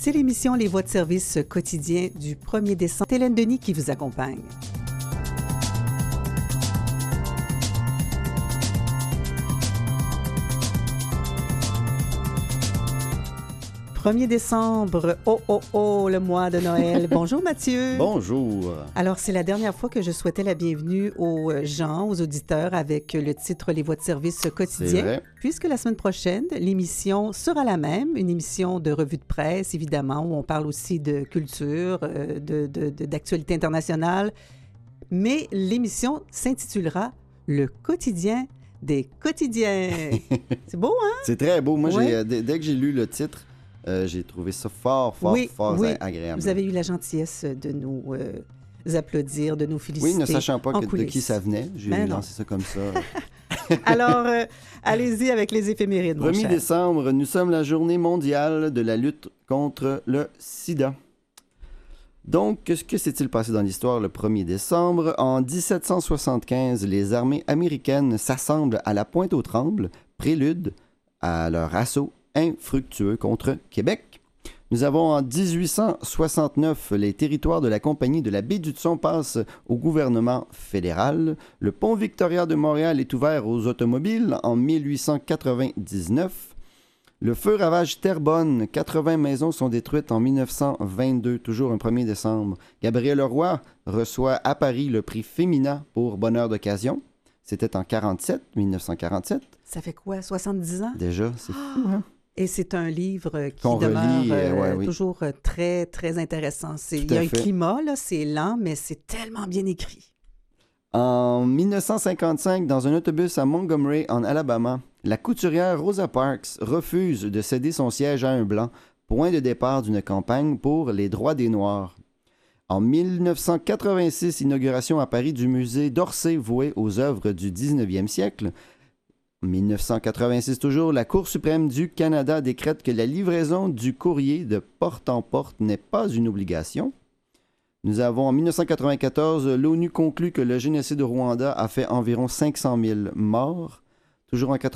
C'est l'émission Les Voix de service quotidien du 1er décembre. C'est Hélène Denis qui vous accompagne. « 1er décembre, le mois de Noël. » Bonjour Mathieu. Bonjour. Alors, c'est la dernière fois que je souhaitais la bienvenue aux gens, aux auditeurs, avec le titre « Les voix de service quotidien ». C'est vrai. Puisque la semaine prochaine, l'émission sera la même, une émission de revue de presse, évidemment, où on parle aussi de culture, d'actualité internationale. Mais l'émission s'intitulera « Le quotidien des quotidiens ». C'est beau, hein? C'est très beau. Moi, Ouais. dès que j'ai lu le titre, j'ai trouvé ça fort agréable. Vous avez eu la gentillesse de nous applaudir, de nous féliciter. Oui, ne sachant pas de coulisses. qui ça venait, j'ai Ben non. lancé ça comme ça. Alors, allez-y avec les éphémérides, mon 1er cher. décembre, nous sommes la journée mondiale de la lutte contre le sida. Donc, que s'est-il passé dans l'histoire le 1er décembre? En 1775, les armées américaines s'assemblent à la Pointe-aux-Trembles, prélude à leur assaut infructueux contre Québec. Nous avons en 1869, les territoires de la Compagnie de la baie d'Hudson passent au gouvernement fédéral. Le pont Victoria de Montréal est ouvert aux automobiles en 1899. Le feu ravage Terrebonne, 80 maisons sont détruites en 1922, toujours un 1er décembre. Gabriel Leroy reçoit à Paris le prix Femina pour bonheur d'occasion. C'était en 1947. Ça fait quoi, 70 ans? Déjà, c'est fou, hein? Et c'est un livre qui Qu'on demeure relit, oui. toujours très, très intéressant. Il y a un climat, là, c'est lent, mais c'est tellement bien écrit. En 1955, dans un autobus à Montgomery, en Alabama, la couturière Rosa Parks refuse de céder son siège à un blanc, point de départ d'une campagne pour les droits des Noirs. En 1986, inauguration à Paris du musée d'Orsay voué aux œuvres du 19e siècle. En 1986 toujours, la Cour suprême du Canada décrète que la livraison du courrier de porte en porte n'est pas une obligation. Nous avons en 1994, l'ONU conclut que le génocide au Rwanda a fait environ 500 000 morts. Toujours en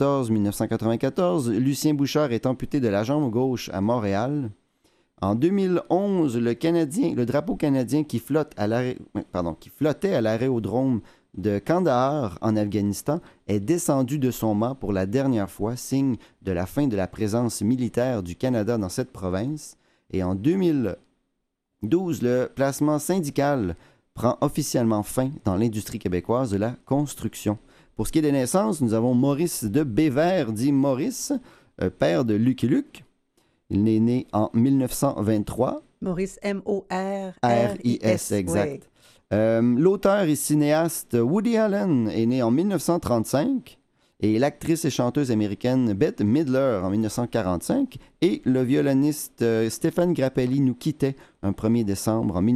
1994, Lucien Bouchard est amputé de la jambe gauche à Montréal. En 2011, le drapeau canadien qui flottait à l'aérodrome de Kandahar en Afghanistan est descendu de son mât pour la dernière fois, signe de la fin de la présence militaire du Canada dans cette province. Et en 2012, le placement syndical prend officiellement fin dans l'industrie québécoise de la construction. Pour ce qui est des naissances, nous avons Maurice de Bévert, dit Maurice, père de Lucky Luke. Il est né en 1923. Maurice, R-I-S, exact. Oui. L'auteur et cinéaste Woody Allen est né en 1935 et l'actrice et chanteuse américaine Bette Midler en 1945 et le violoniste Stéphane Grappelli nous quittait un 1er décembre en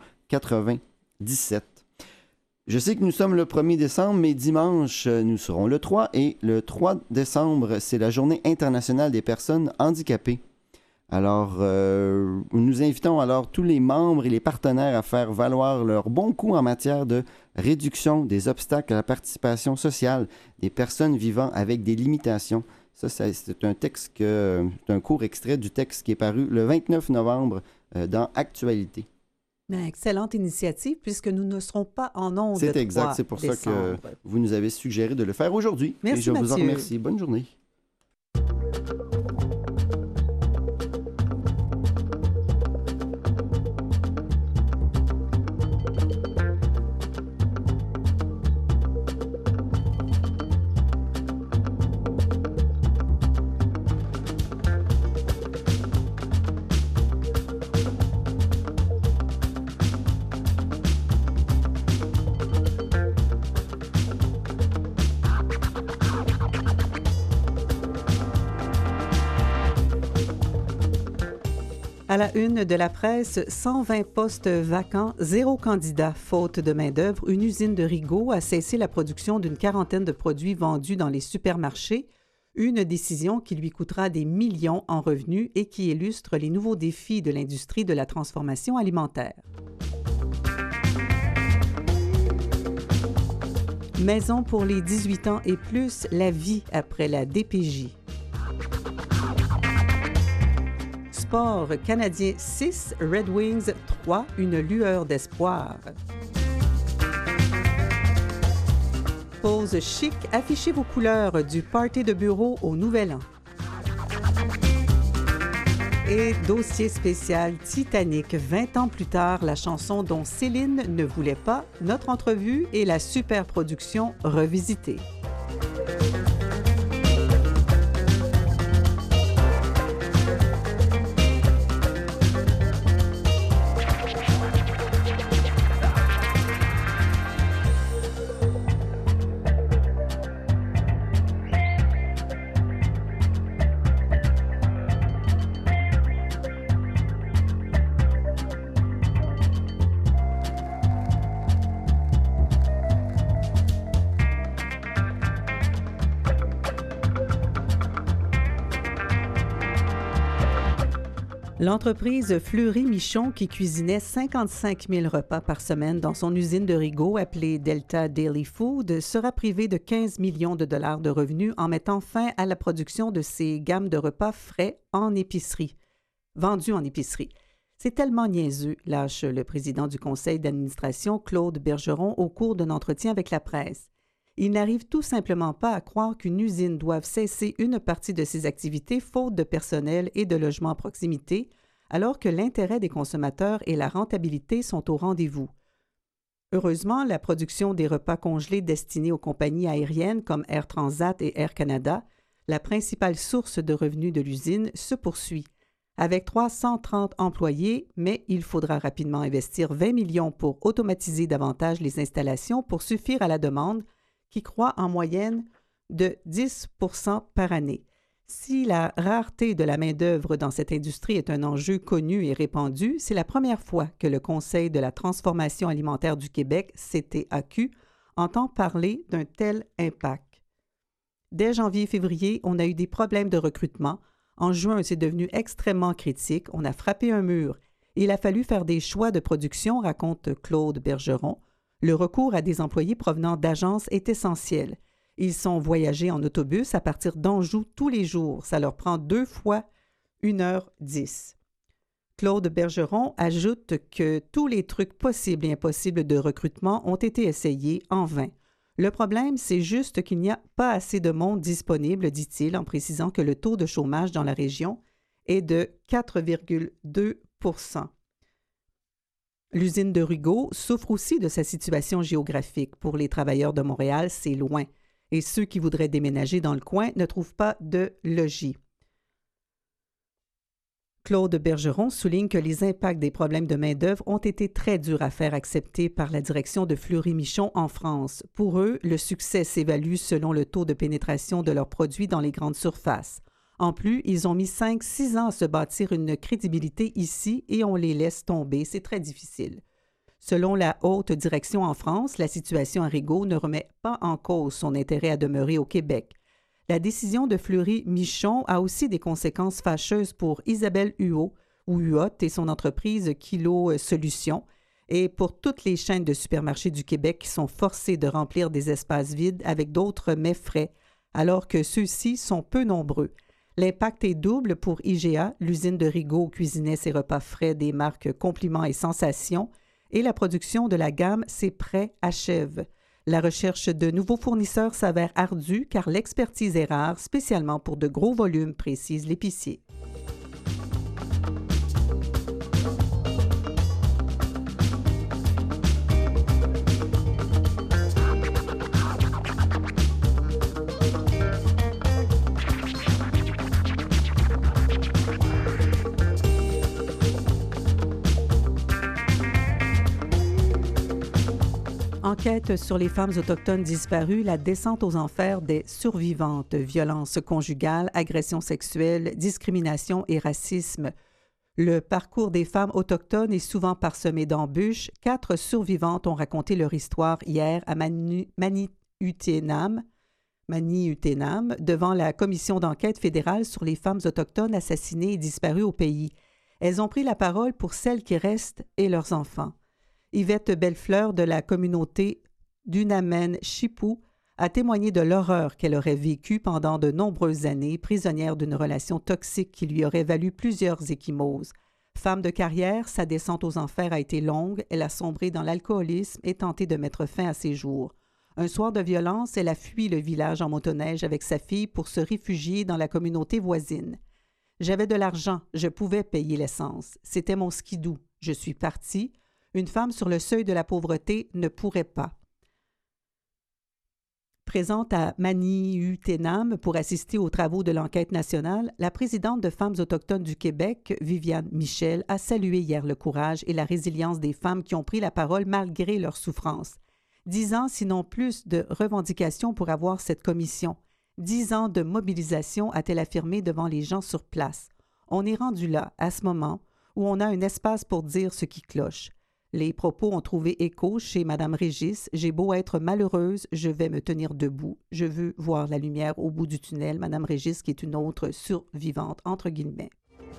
1997. Je sais que nous sommes le 1er décembre, mais dimanche, nous serons le 3 et le 3 décembre, c'est la Journée internationale des personnes handicapées. Alors, nous invitons alors tous les membres et les partenaires à faire valoir leur bon coup en matière de réduction des obstacles à la participation sociale des personnes vivant avec des limitations. Ça, c'est un court extrait du texte qui est paru le 29 novembre dans Actualité. Excellente initiative, puisque nous ne serons pas en ondes. C'est exact, c'est pour ça que vous nous avez suggéré de le faire aujourd'hui. Merci, et je vous en Mathieu. remercie. Bonne journée. À la une de la presse, 120 postes vacants, 0 candidat. Faute de main-d'œuvre, une usine de Rigaud a cessé la production d'une quarantaine de produits vendus dans les supermarchés. Une décision qui lui coûtera des millions en revenus et qui illustre les nouveaux défis de l'industrie de la transformation alimentaire. Maison pour les 18 ans et plus, la vie après la DPJ. sport, Canadien 6, Red Wings 3, une lueur d'espoir. Pose chic, affichez vos couleurs du party de bureau au Nouvel An. Et dossier spécial Titanic, 20 ans plus tard, la chanson dont Céline ne voulait pas, notre entrevue et la super production revisitée. L'entreprise Fleury-Michon, qui cuisinait 55 000 repas par semaine dans son usine de Rigaud appelée Delta Daily Food, sera privée de 15 millions de dollars de revenus en mettant fin à la production de ces gammes de repas frais en épicerie, vendus en épicerie. C'est tellement niaiseux, lâche le président du conseil d'administration, Claude Bergeron, au cours d'un entretien avec la presse. Il n'arrive tout simplement pas à croire qu'une usine doive cesser une partie de ses activités faute de personnel et de logements à proximité, alors que l'intérêt des consommateurs et la rentabilité sont au rendez-vous. Heureusement, la production des repas congelés destinés aux compagnies aériennes comme Air Transat et Air Canada, la principale source de revenus de l'usine, se poursuit. Avec 330 employés, mais il faudra rapidement investir 20 millions pour automatiser davantage les installations pour suffire à la demande, qui croît en moyenne de 10 % par année. Si la rareté de la main-d'œuvre dans cette industrie est un enjeu connu et répandu, c'est la première fois que le Conseil de la transformation alimentaire du Québec, CTAQ, entend parler d'un tel impact. Dès janvier-février, on a eu des problèmes de recrutement. En juin, c'est devenu extrêmement critique. On a frappé un mur. Il a fallu faire des choix de production, raconte Claude Bergeron. Le recours à des employés provenant d'agences est essentiel. Ils sont voyagés en autobus à partir d'Anjou tous les jours. Ça leur prend 2 fois 1h10. Claude Bergeron ajoute que tous les trucs possibles et impossibles de recrutement ont été essayés en vain. Le problème, c'est juste qu'il n'y a pas assez de monde disponible, dit-il, en précisant que le taux de chômage dans la région est de 4,2 %. L'usine de Rigaud souffre aussi de sa situation géographique. Pour les travailleurs de Montréal, c'est loin. Et ceux qui voudraient déménager dans le coin ne trouvent pas de logis. Claude Bergeron souligne que les impacts des problèmes de main-d'œuvre ont été très durs à faire accepter par la direction de Fleury-Michon en France. Pour eux, le succès s'évalue selon le taux de pénétration de leurs produits dans les grandes surfaces. En plus, ils ont mis 5-6 ans à se bâtir une crédibilité ici et on les laisse tomber. C'est très difficile. Selon la haute direction en France, la situation à Rigaud ne remet pas en cause son intérêt à demeurer au Québec. La décision de Fleury-Michon a aussi des conséquences fâcheuses pour Isabelle Huot et son entreprise Kilo Solutions et pour toutes les chaînes de supermarchés du Québec qui sont forcées de remplir des espaces vides avec d'autres mets frais, alors que ceux-ci sont peu nombreux. L'impact est double pour IGA, l'usine de Rigaud cuisinait ses repas frais des marques Compliment et Sensation, et la production de la gamme C'est prêt achève. La recherche de nouveaux fournisseurs s'avère ardue car l'expertise est rare, spécialement pour de gros volumes, précise l'épicier. Enquête sur les femmes autochtones disparues, la descente aux enfers des survivantes, violences conjugales, agressions sexuelles, discrimination et racisme. Le parcours des femmes autochtones est souvent parsemé d'embûches. 4 survivantes ont raconté leur histoire hier à Maniutenam, devant la commission d'enquête fédérale sur les femmes autochtones assassinées et disparues au pays. Elles ont pris la parole pour celles qui restent et leurs enfants. Yvette Bellefleur de la communauté d'Unamen-Chipou a témoigné de l'horreur qu'elle aurait vécue pendant de nombreuses années, prisonnière d'une relation toxique qui lui aurait valu plusieurs ecchymoses. Femme de carrière, sa descente aux enfers a été longue, elle a sombré dans l'alcoolisme et tenté de mettre fin à ses jours. Un soir de violence, elle a fui le village en motoneige avec sa fille pour se réfugier dans la communauté voisine. « J'avais de l'argent, je pouvais payer l'essence. C'était mon skidoo. Je suis partie. Une femme sur le seuil de la pauvreté ne pourrait pas. » Présente à Manihuténam pour assister aux travaux de l'enquête nationale, la présidente de Femmes autochtones du Québec, Viviane Michel, a salué hier le courage et la résilience des femmes qui ont pris la parole malgré leurs souffrances. 10 ans, sinon plus, de revendications pour avoir cette commission. 10 ans de mobilisation, a-t-elle affirmé devant les gens sur place. On est rendu là, à ce moment, où on a un espace pour dire ce qui cloche. Les propos ont trouvé écho chez Mme Régis. « J'ai beau être malheureuse, je vais me tenir debout. Je veux voir la lumière au bout du tunnel. » Mme Régis, qui est une autre survivante, entre guillemets.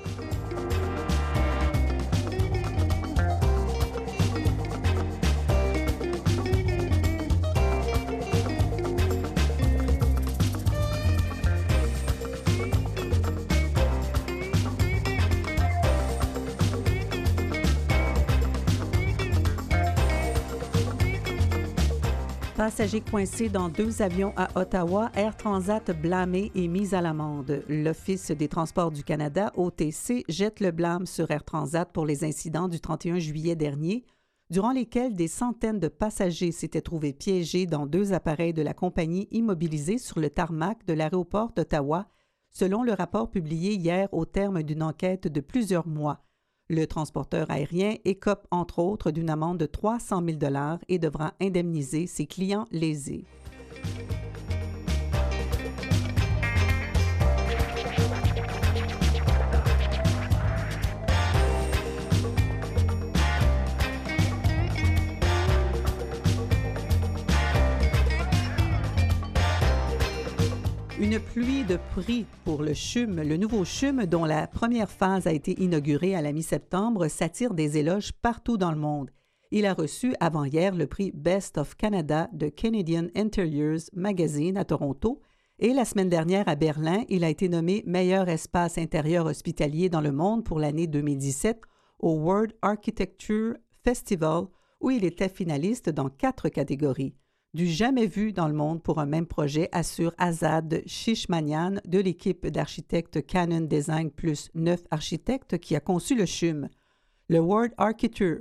Passagers coincés dans 2 avions à Ottawa, Air Transat blâmé et mis à l'amende. L'Office des transports du Canada, OTC, jette le blâme sur Air Transat pour les incidents du 31 juillet dernier, durant lesquels des centaines de passagers s'étaient trouvés piégés dans 2 appareils de la compagnie immobilisés sur le tarmac de l'aéroport d'Ottawa, selon le rapport publié hier au terme d'une enquête de plusieurs mois. Le transporteur aérien écope entre autres d'une amende de 300 000 $ et devra indemniser ses clients lésés. Une pluie de prix pour le CHUM, le nouveau CHUM dont la première phase a été inaugurée à la mi-septembre, s'attire des éloges partout dans le monde. Il a reçu avant-hier le prix Best of Canada de Canadian Interiors Magazine à Toronto et la semaine dernière à Berlin, il a été nommé meilleur espace intérieur hospitalier dans le monde pour l'année 2017 au World Architecture Festival où il était finaliste dans 4 catégories. Du jamais vu dans le monde pour un même projet, assure Azad Shishmanian de l'équipe d'architectes Canon Design plus 9 architectes qui a conçu le CHUM. Le World Architecture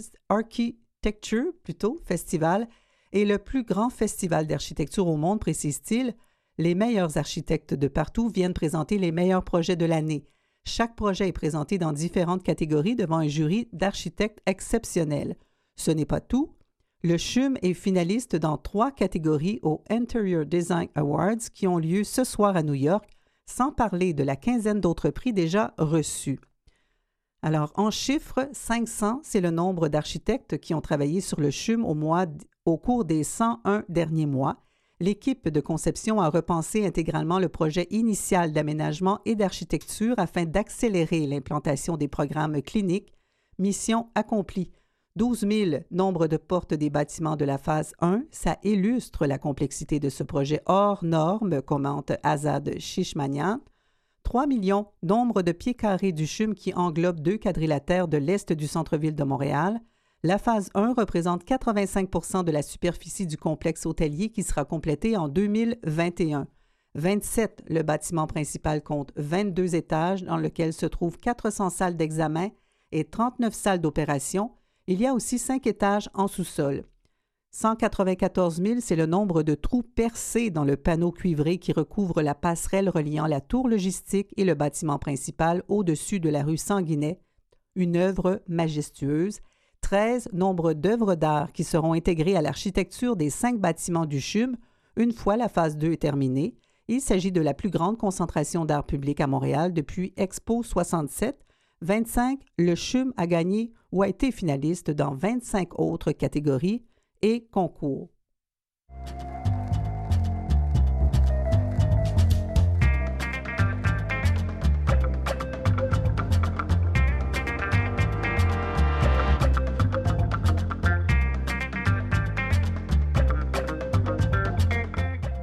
Festival est le plus grand festival d'architecture au monde, précise-t-il. Les meilleurs architectes de partout viennent présenter les meilleurs projets de l'année. Chaque projet est présenté dans différentes catégories devant un jury d'architectes exceptionnels. Ce n'est pas tout. Le CHUM est finaliste dans 3 catégories aux Interior Design Awards qui ont lieu ce soir à New York, sans parler de la quinzaine d'autres prix déjà reçus. Alors, en chiffres, 500, c'est le nombre d'architectes qui ont travaillé sur le CHUM au cours des 101 derniers mois. L'équipe de conception a repensé intégralement le projet initial d'aménagement et d'architecture afin d'accélérer l'implantation des programmes cliniques. Mission accomplie. 12 000 nombre de portes des bâtiments de la phase 1, ça illustre la complexité de ce projet hors norme, commente Azad Shishmanian. 3 millions nombre de pieds carrés du CHUM qui englobe 2 quadrilatères de l'est du centre-ville de Montréal. La phase 1 représente 85 % de la superficie du complexe hôtelier qui sera complété en 2021. 27, le bâtiment principal compte 22 étages dans lesquels se trouvent 400 salles d'examen et 39 salles d'opération. Il y a aussi 5 étages en sous-sol. 194 000, c'est le nombre de trous percés dans le panneau cuivré qui recouvre la passerelle reliant la tour logistique et le bâtiment principal au-dessus de la rue Sanguinet. Une œuvre majestueuse. 13, nombre d'œuvres d'art qui seront intégrées à l'architecture des 5 bâtiments du CHUM une fois la phase 2 est terminée. Il s'agit de la plus grande concentration d'art public à Montréal depuis Expo 67. 25, le CHUM a gagné ou a été finaliste dans 25 autres catégories et concours.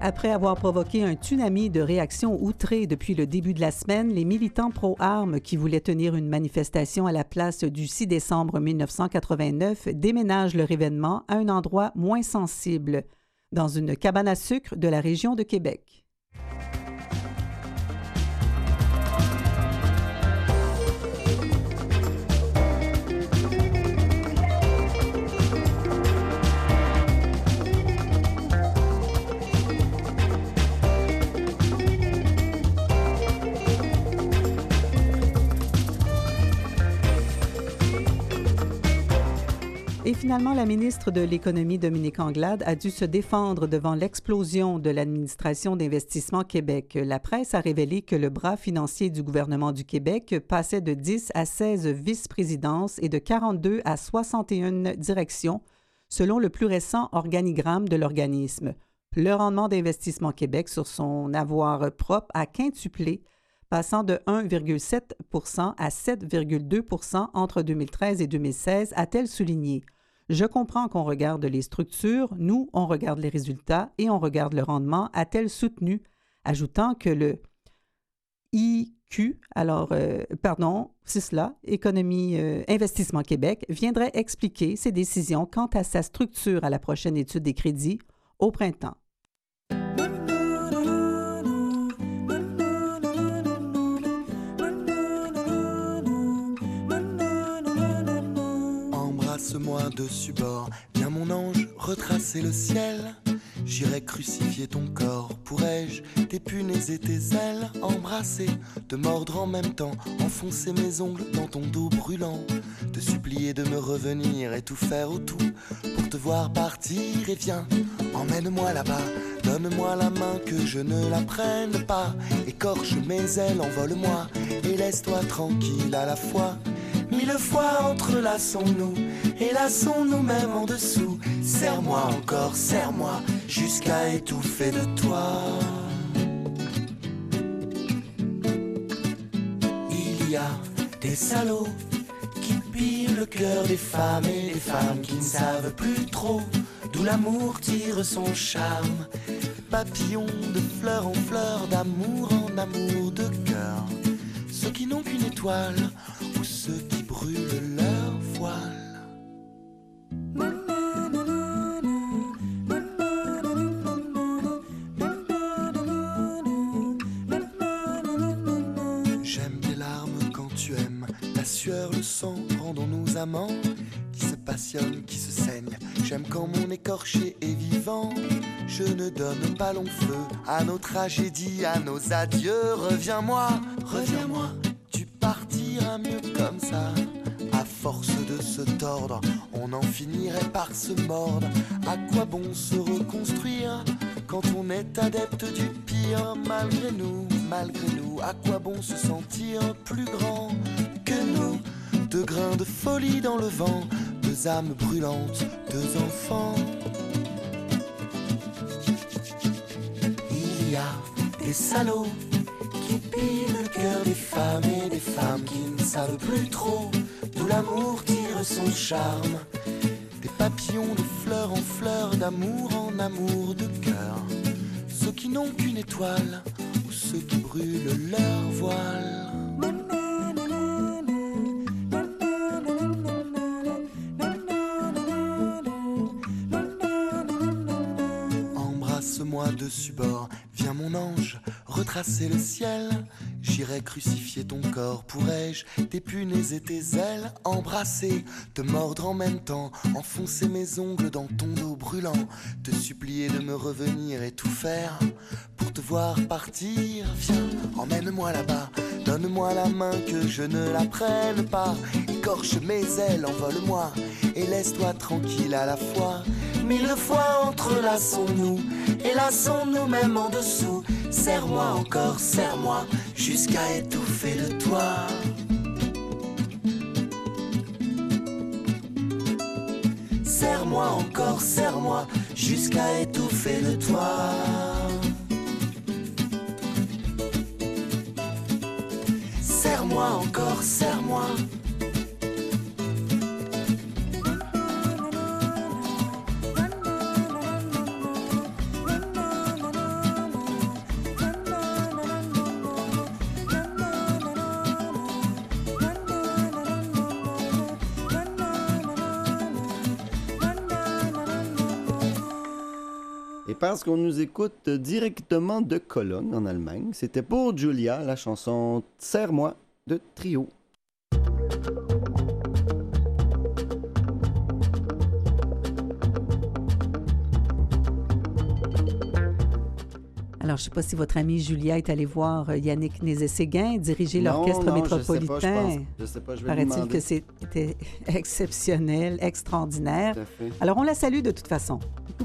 Après avoir provoqué un tsunami de réactions outrées depuis le début de la semaine, les militants pro-armes qui voulaient tenir une manifestation à la place du 6 décembre 1989 déménagent leur événement à un endroit moins sensible, dans une cabane à sucre de la région de Québec. Et finalement, la ministre de l'Économie, Dominique Anglade, a dû se défendre devant l'explosion de l'administration d'Investissement Québec. La presse a révélé que le bras financier du gouvernement du Québec passait de 10 à 16 vice-présidences et de 42 à 61 directions, selon le plus récent organigramme de l'organisme. Le rendement d'Investissement Québec sur son avoir propre a quintuplé, passant de 1,7 % à 7,2 % entre 2013 et 2016, a-t-elle souligné. Je comprends qu'on regarde les structures, nous, on regarde les résultats et on regarde le rendement, a-t-elle soutenu, ajoutant que le IQ, c'est cela, Investissement Québec, viendrait expliquer ses décisions quant à sa structure à la prochaine étude des crédits au printemps. Embrasse-moi dessus bord, viens mon ange, retracer le ciel. J'irai crucifier ton corps, pourrais-je t'épuner tes ailes, embrasser, te mordre en même temps, enfoncer mes ongles dans ton dos brûlant, te supplier de me revenir et tout faire au tout pour te voir partir. Et viens, emmène-moi là-bas, donne-moi la main que je ne la prenne pas, écorche mes ailes, envole-moi et laisse-toi tranquille à la fois. 1000 fois entrelaçons-nous et lassons-nous même en dessous. Serre-moi encore, serre-moi jusqu'à étouffer de toi. Il y a des salauds qui pillent le cœur des femmes et des femmes qui ne savent plus trop d'où l'amour tire son charme. Papillons de fleur en fleur, d'amour en amour de cœur. Ceux qui n'ont qu'une étoile ou ceux qui brûlent leur voile. J'aime tes larmes quand tu aimes, la sueur, le sang, rendons-nous amants qui se passionnent, qui se saignent. J'aime quand mon écorché est vivant. Je ne donne pas long feu à nos tragédies, à nos adieux. Reviens-moi, reviens-moi, tu partiras mieux comme ça. À force de se tordre, on en finirait par se mordre. À quoi bon se reconstruire quand on est adepte du pire? Malgré nous, à quoi bon se sentir plus grand que nous? Deux grains de folie dans le vent, deux âmes brûlantes, deux enfants. Il y a des salauds qui pillent le cœur des femmes et des femmes qui ne savent plus trop d'où l'amour tire son charme. Des papillons de fleur en fleur, d'amour en amour de cœur. Ceux qui n'ont qu'une étoile ou ceux qui brûlent leur voile. Embrasse-moi dessus bord, viens mon ange, retracer le ciel. J'irai crucifier ton corps, pourrais-je t'épuner tes ailes, embrasser, te mordre en même temps, enfoncer mes ongles dans ton dos brûlant, te supplier de me revenir et tout faire pour te voir partir. Viens, emmène-moi là-bas, donne-moi la main que je ne la prenne pas, écorche mes ailes, envole-moi et laisse-toi tranquille à la fois. 1000 fois entrelaçons-nous et lassons-nous même en dessous. Serre-moi encore, serre-moi jusqu'à étouffer de toi. Serre-moi encore, serre-moi jusqu'à étouffer de toi. Serre-moi encore, serre-moi. Et parce qu'on nous écoute directement de Cologne, en Allemagne, c'était pour Julia, la chanson « Serre-moi » de Trio. Alors, je ne sais pas si votre amie Julia est allée voir Yannick Nézet-Séguin diriger l'Orchestre métropolitain. Je sais pas, je vais lui Paraît-il demander. que c'était exceptionnel, extraordinaire. Tout à fait. Alors, on la salue de toute façon.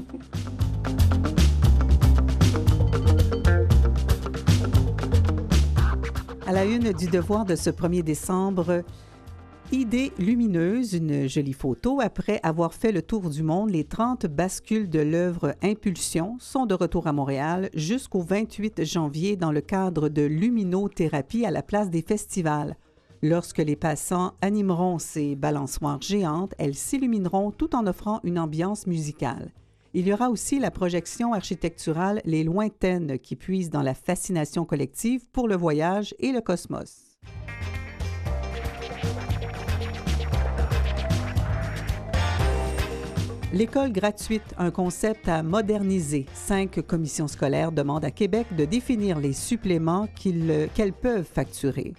À la une du Devoir de ce 1er décembre, idée lumineuse, une jolie photo. Après avoir fait le tour du monde, les 30 bascules de l'œuvre Impulsion sont de retour à Montréal jusqu'au 28 janvier dans le cadre de luminothérapie à la place des festivals. Lorsque les passants animeront ces balançoires géantes, elles s'illumineront tout en offrant une ambiance musicale. Il y aura aussi la projection architecturale Les Lointaines qui puise dans la fascination collective pour le voyage et le cosmos. L'école gratuite, un concept à moderniser. 5 commissions scolaires demandent à Québec de définir les suppléments qu'elles peuvent facturer.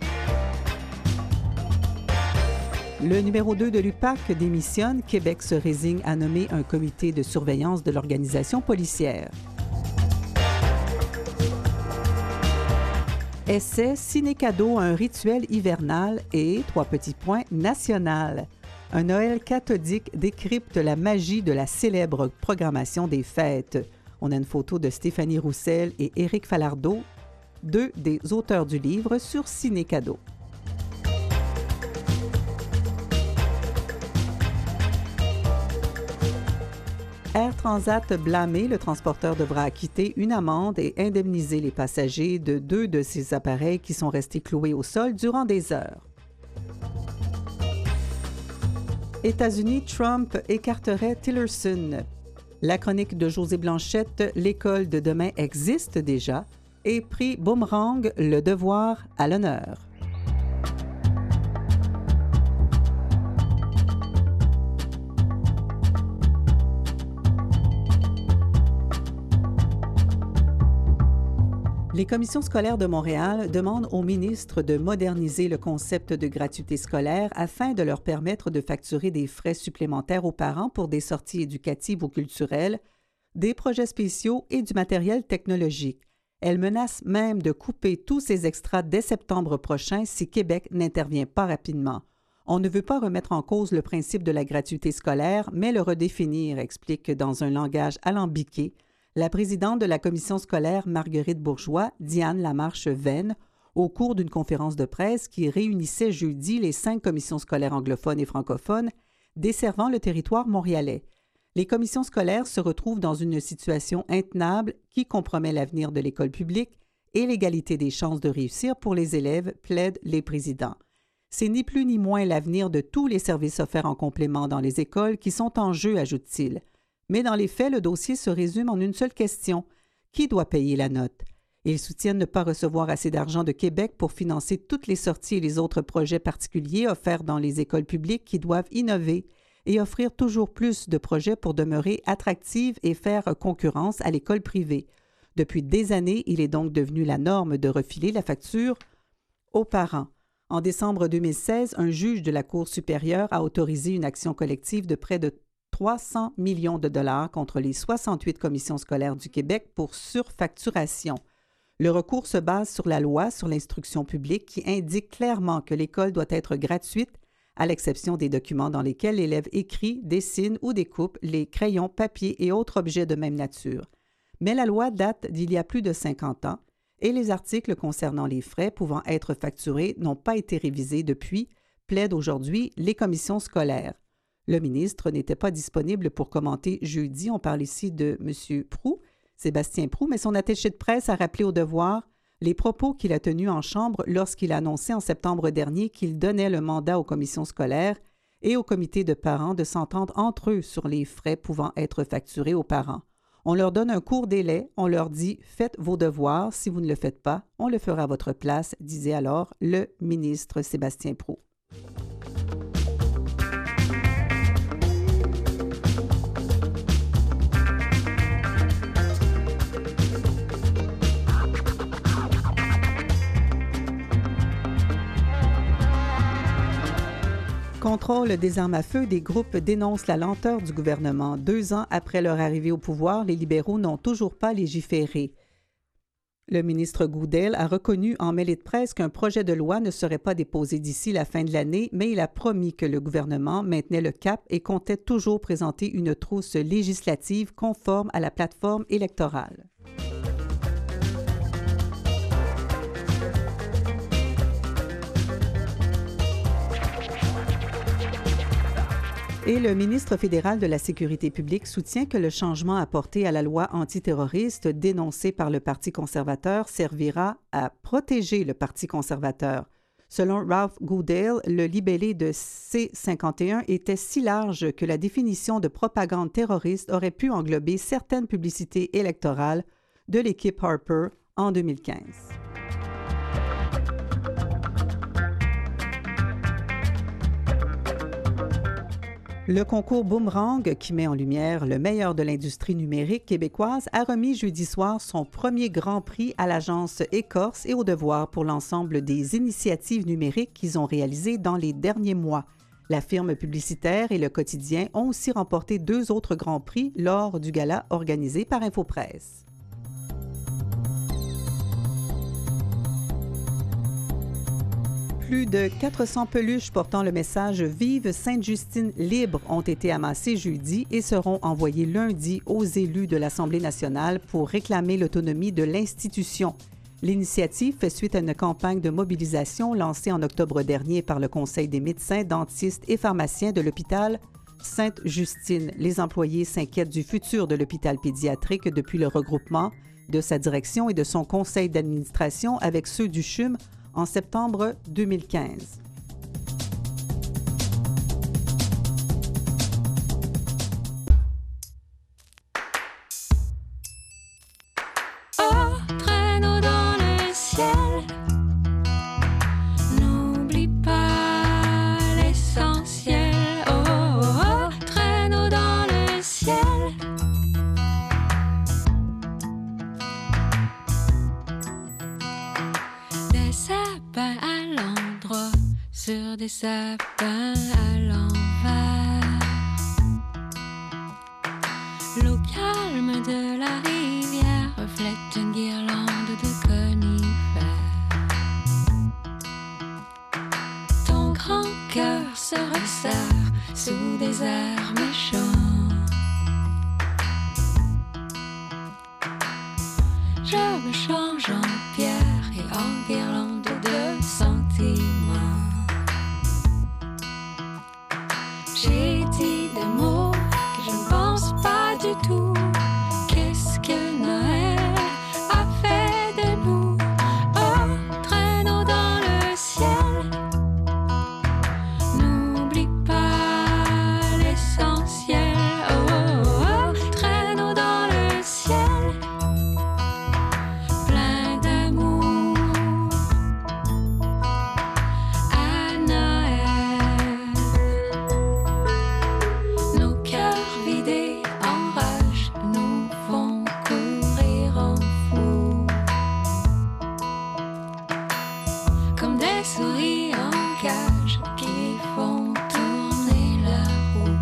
Le numéro 2 de l'UPAC démissionne. Québec se résigne à nommer un comité de surveillance de l'organisation policière. Essai ciné-cadeau, un rituel hivernal et, 3 petits points, national. Un Noël cathodique décrypte la magie de la célèbre programmation des fêtes. On a une photo de Stéphanie Roussel et Éric Falardeau, 2 des auteurs du livre sur ciné-cadeau. Air Transat blâmé, le transporteur devra acquitter une amende et indemniser les passagers de 2 de ses appareils qui sont restés cloués au sol durant des heures. États-Unis, Trump écarterait Tillerson. La chronique de José Blanchette, l'école de demain existe déjà, et prix Boomerang, le devoir à l'honneur. Les commissions scolaires de Montréal demandent au ministre de moderniser le concept de gratuité scolaire afin de leur permettre de facturer des frais supplémentaires aux parents pour des sorties éducatives ou culturelles, des projets spéciaux et du matériel technologique. Elles menacent même de couper tous ces extras dès septembre prochain si Québec n'intervient pas rapidement. On ne veut pas remettre en cause le principe de la gratuité scolaire, mais le redéfinir, explique dans un langage alambiqué la présidente de la commission scolaire Marguerite Bourgeois, Diane Lamarche-Venn, au cours d'une conférence de presse qui réunissait jeudi les 5 commissions scolaires anglophones et francophones desservant le territoire montréalais. Les commissions scolaires se retrouvent dans une situation intenable qui compromet l'avenir de l'école publique et l'égalité des chances de réussir pour les élèves, plaident les présidents. C'est ni plus ni moins l'avenir de tous les services offerts en complément dans les écoles qui sont en jeu, ajoute-t-il. Mais dans les faits, le dossier se résume en une seule question. Qui doit payer la note? Ils soutiennent ne pas recevoir assez d'argent de Québec pour financer toutes les sorties et les autres projets particuliers offerts dans les écoles publiques qui doivent innover et offrir toujours plus de projets pour demeurer attractives et faire concurrence à l'école privée. Depuis des années, il est donc devenu la norme de refiler la facture aux parents. En décembre 2016, un juge de la Cour supérieure a autorisé une action collective de près de 300 millions de dollars contre les 68 commissions scolaires du Québec pour surfacturation. Le recours se base sur la loi sur l'instruction publique qui indique clairement que l'école doit être gratuite, à l'exception des documents dans lesquels l'élève écrit, dessine ou découpe les crayons, papier et autres objets de même nature. Mais la loi date d'il y a plus de 50 ans et les articles concernant les frais pouvant être facturés n'ont pas été révisés depuis, plaident aujourd'hui les commissions scolaires. Le ministre n'était pas disponible pour commenter jeudi. On parle ici de M. Proulx, Sébastien Proulx, mais son attaché de presse a rappelé au Devoir les propos qu'il a tenus en Chambre lorsqu'il a annoncé en septembre dernier qu'il donnait le mandat aux commissions scolaires et aux comités de parents de s'entendre entre eux sur les frais pouvant être facturés aux parents. On leur donne un court délai, on leur dit « Faites vos devoirs, si vous ne le faites pas, on le fera à votre place », disait alors le ministre Sébastien Proulx. contrôle des armes à feu, des groupes dénoncent la lenteur du gouvernement. 2 ans après leur arrivée au pouvoir, les libéraux n'ont toujours pas légiféré. Le ministre Goodale a reconnu en mêlée de presse qu'un projet de loi ne serait pas déposé d'ici la fin de l'année, mais il a promis que le gouvernement maintenait le cap et comptait toujours présenter une trousse législative conforme à la plateforme électorale. Et le ministre fédéral de la Sécurité publique soutient que le changement apporté à la loi antiterroriste dénoncée par le Parti conservateur servira à protéger le Parti conservateur. Selon Ralph Goodale, le libellé de C-51 était si large que la définition de propagande terroriste aurait pu englober certaines publicités électorales de l'équipe Harper en 2015. Le concours Boomerang, qui met en lumière le meilleur de l'industrie numérique québécoise, a remis jeudi soir son premier grand prix à l'agence Écorce et au Devoir pour l'ensemble des initiatives numériques qu'ils ont réalisées dans les derniers mois. La firme publicitaire et le quotidien ont aussi remporté 2 autres grands prix lors du gala organisé par Infopresse. Plus de 400 peluches portant le message « Vive Sainte-Justine libre » ont été amassées jeudi et seront envoyées lundi aux élus de l'Assemblée nationale pour réclamer l'autonomie de l'institution. L'initiative fait suite à une campagne de mobilisation lancée en octobre dernier par le Conseil des médecins, dentistes et pharmaciens de l'hôpital Sainte-Justine. Les employés s'inquiètent du futur de l'hôpital pédiatrique depuis le regroupement de sa direction et de son conseil d'administration avec ceux du CHUM en septembre 2015. Oh, traîneau dans le ciel, n'oublie pas l'essentiel. Oh, oh, oh, traîneau dans le ciel. Des sapins à l'endroit, sur des sapins à l'envers. L'eau calme de la rivière reflète une guirlande de conifères. Ton grand cœur se resserre sous des airs méchants. Je me change en pierre et en guirlande de sentiments. J'ai dit des mots que je ne pense pas du tout. Qu'est-ce que Noël a fait de nous? Oh, traîneau dans le ciel, n'oublie pas l'essentiel. Oh, oh, oh, traîneau dans le ciel, plein d'amour. À Noël, nos cœurs vidés en rage nous font courir en fou, comme des souris en cage qui font tourner la roue.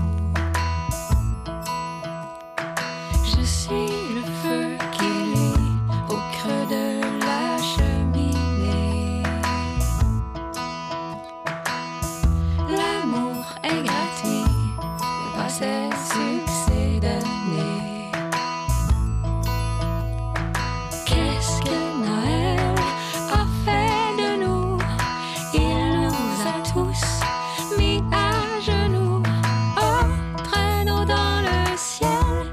Je suis le feu qui luit au creux de la cheminée. L'amour est gratuit, mais pas ses succès donnés. Qu'est-ce que Noël a fait de nous? Il nous a tous mis à genoux. Oh, traîneau dans le ciel,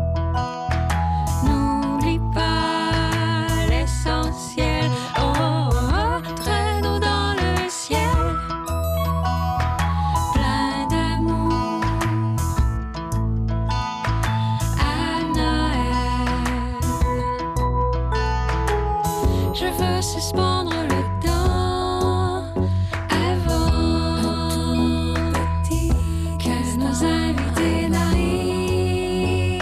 n'oublie pas l'essentiel. Oh, oh, oh, traîneau dans le ciel, plein d'amour. À Noël, je veux suspendre le temps avant que nos invités n'arrivent.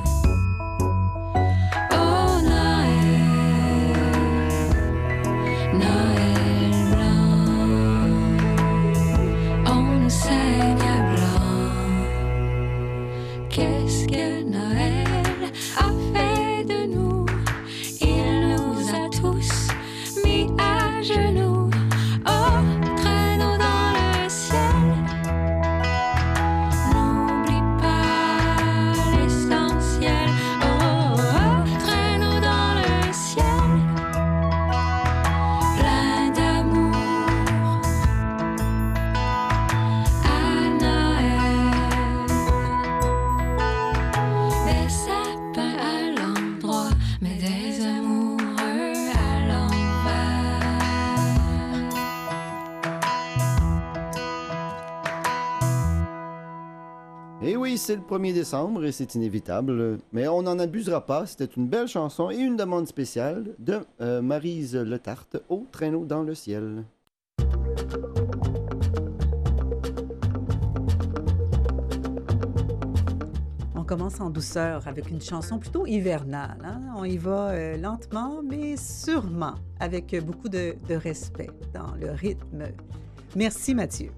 Oh Noël, Noël blanc, on ne sait c'est le 1er décembre et c'est inévitable, mais on n'en abusera pas. C'était une belle chanson et une demande spéciale de Maryse Letarte, Au traîneau dans le ciel. On commence en douceur avec une chanson plutôt hivernale. Hein? On y va lentement, mais sûrement, avec beaucoup de respect dans le rythme. Merci Mathieu.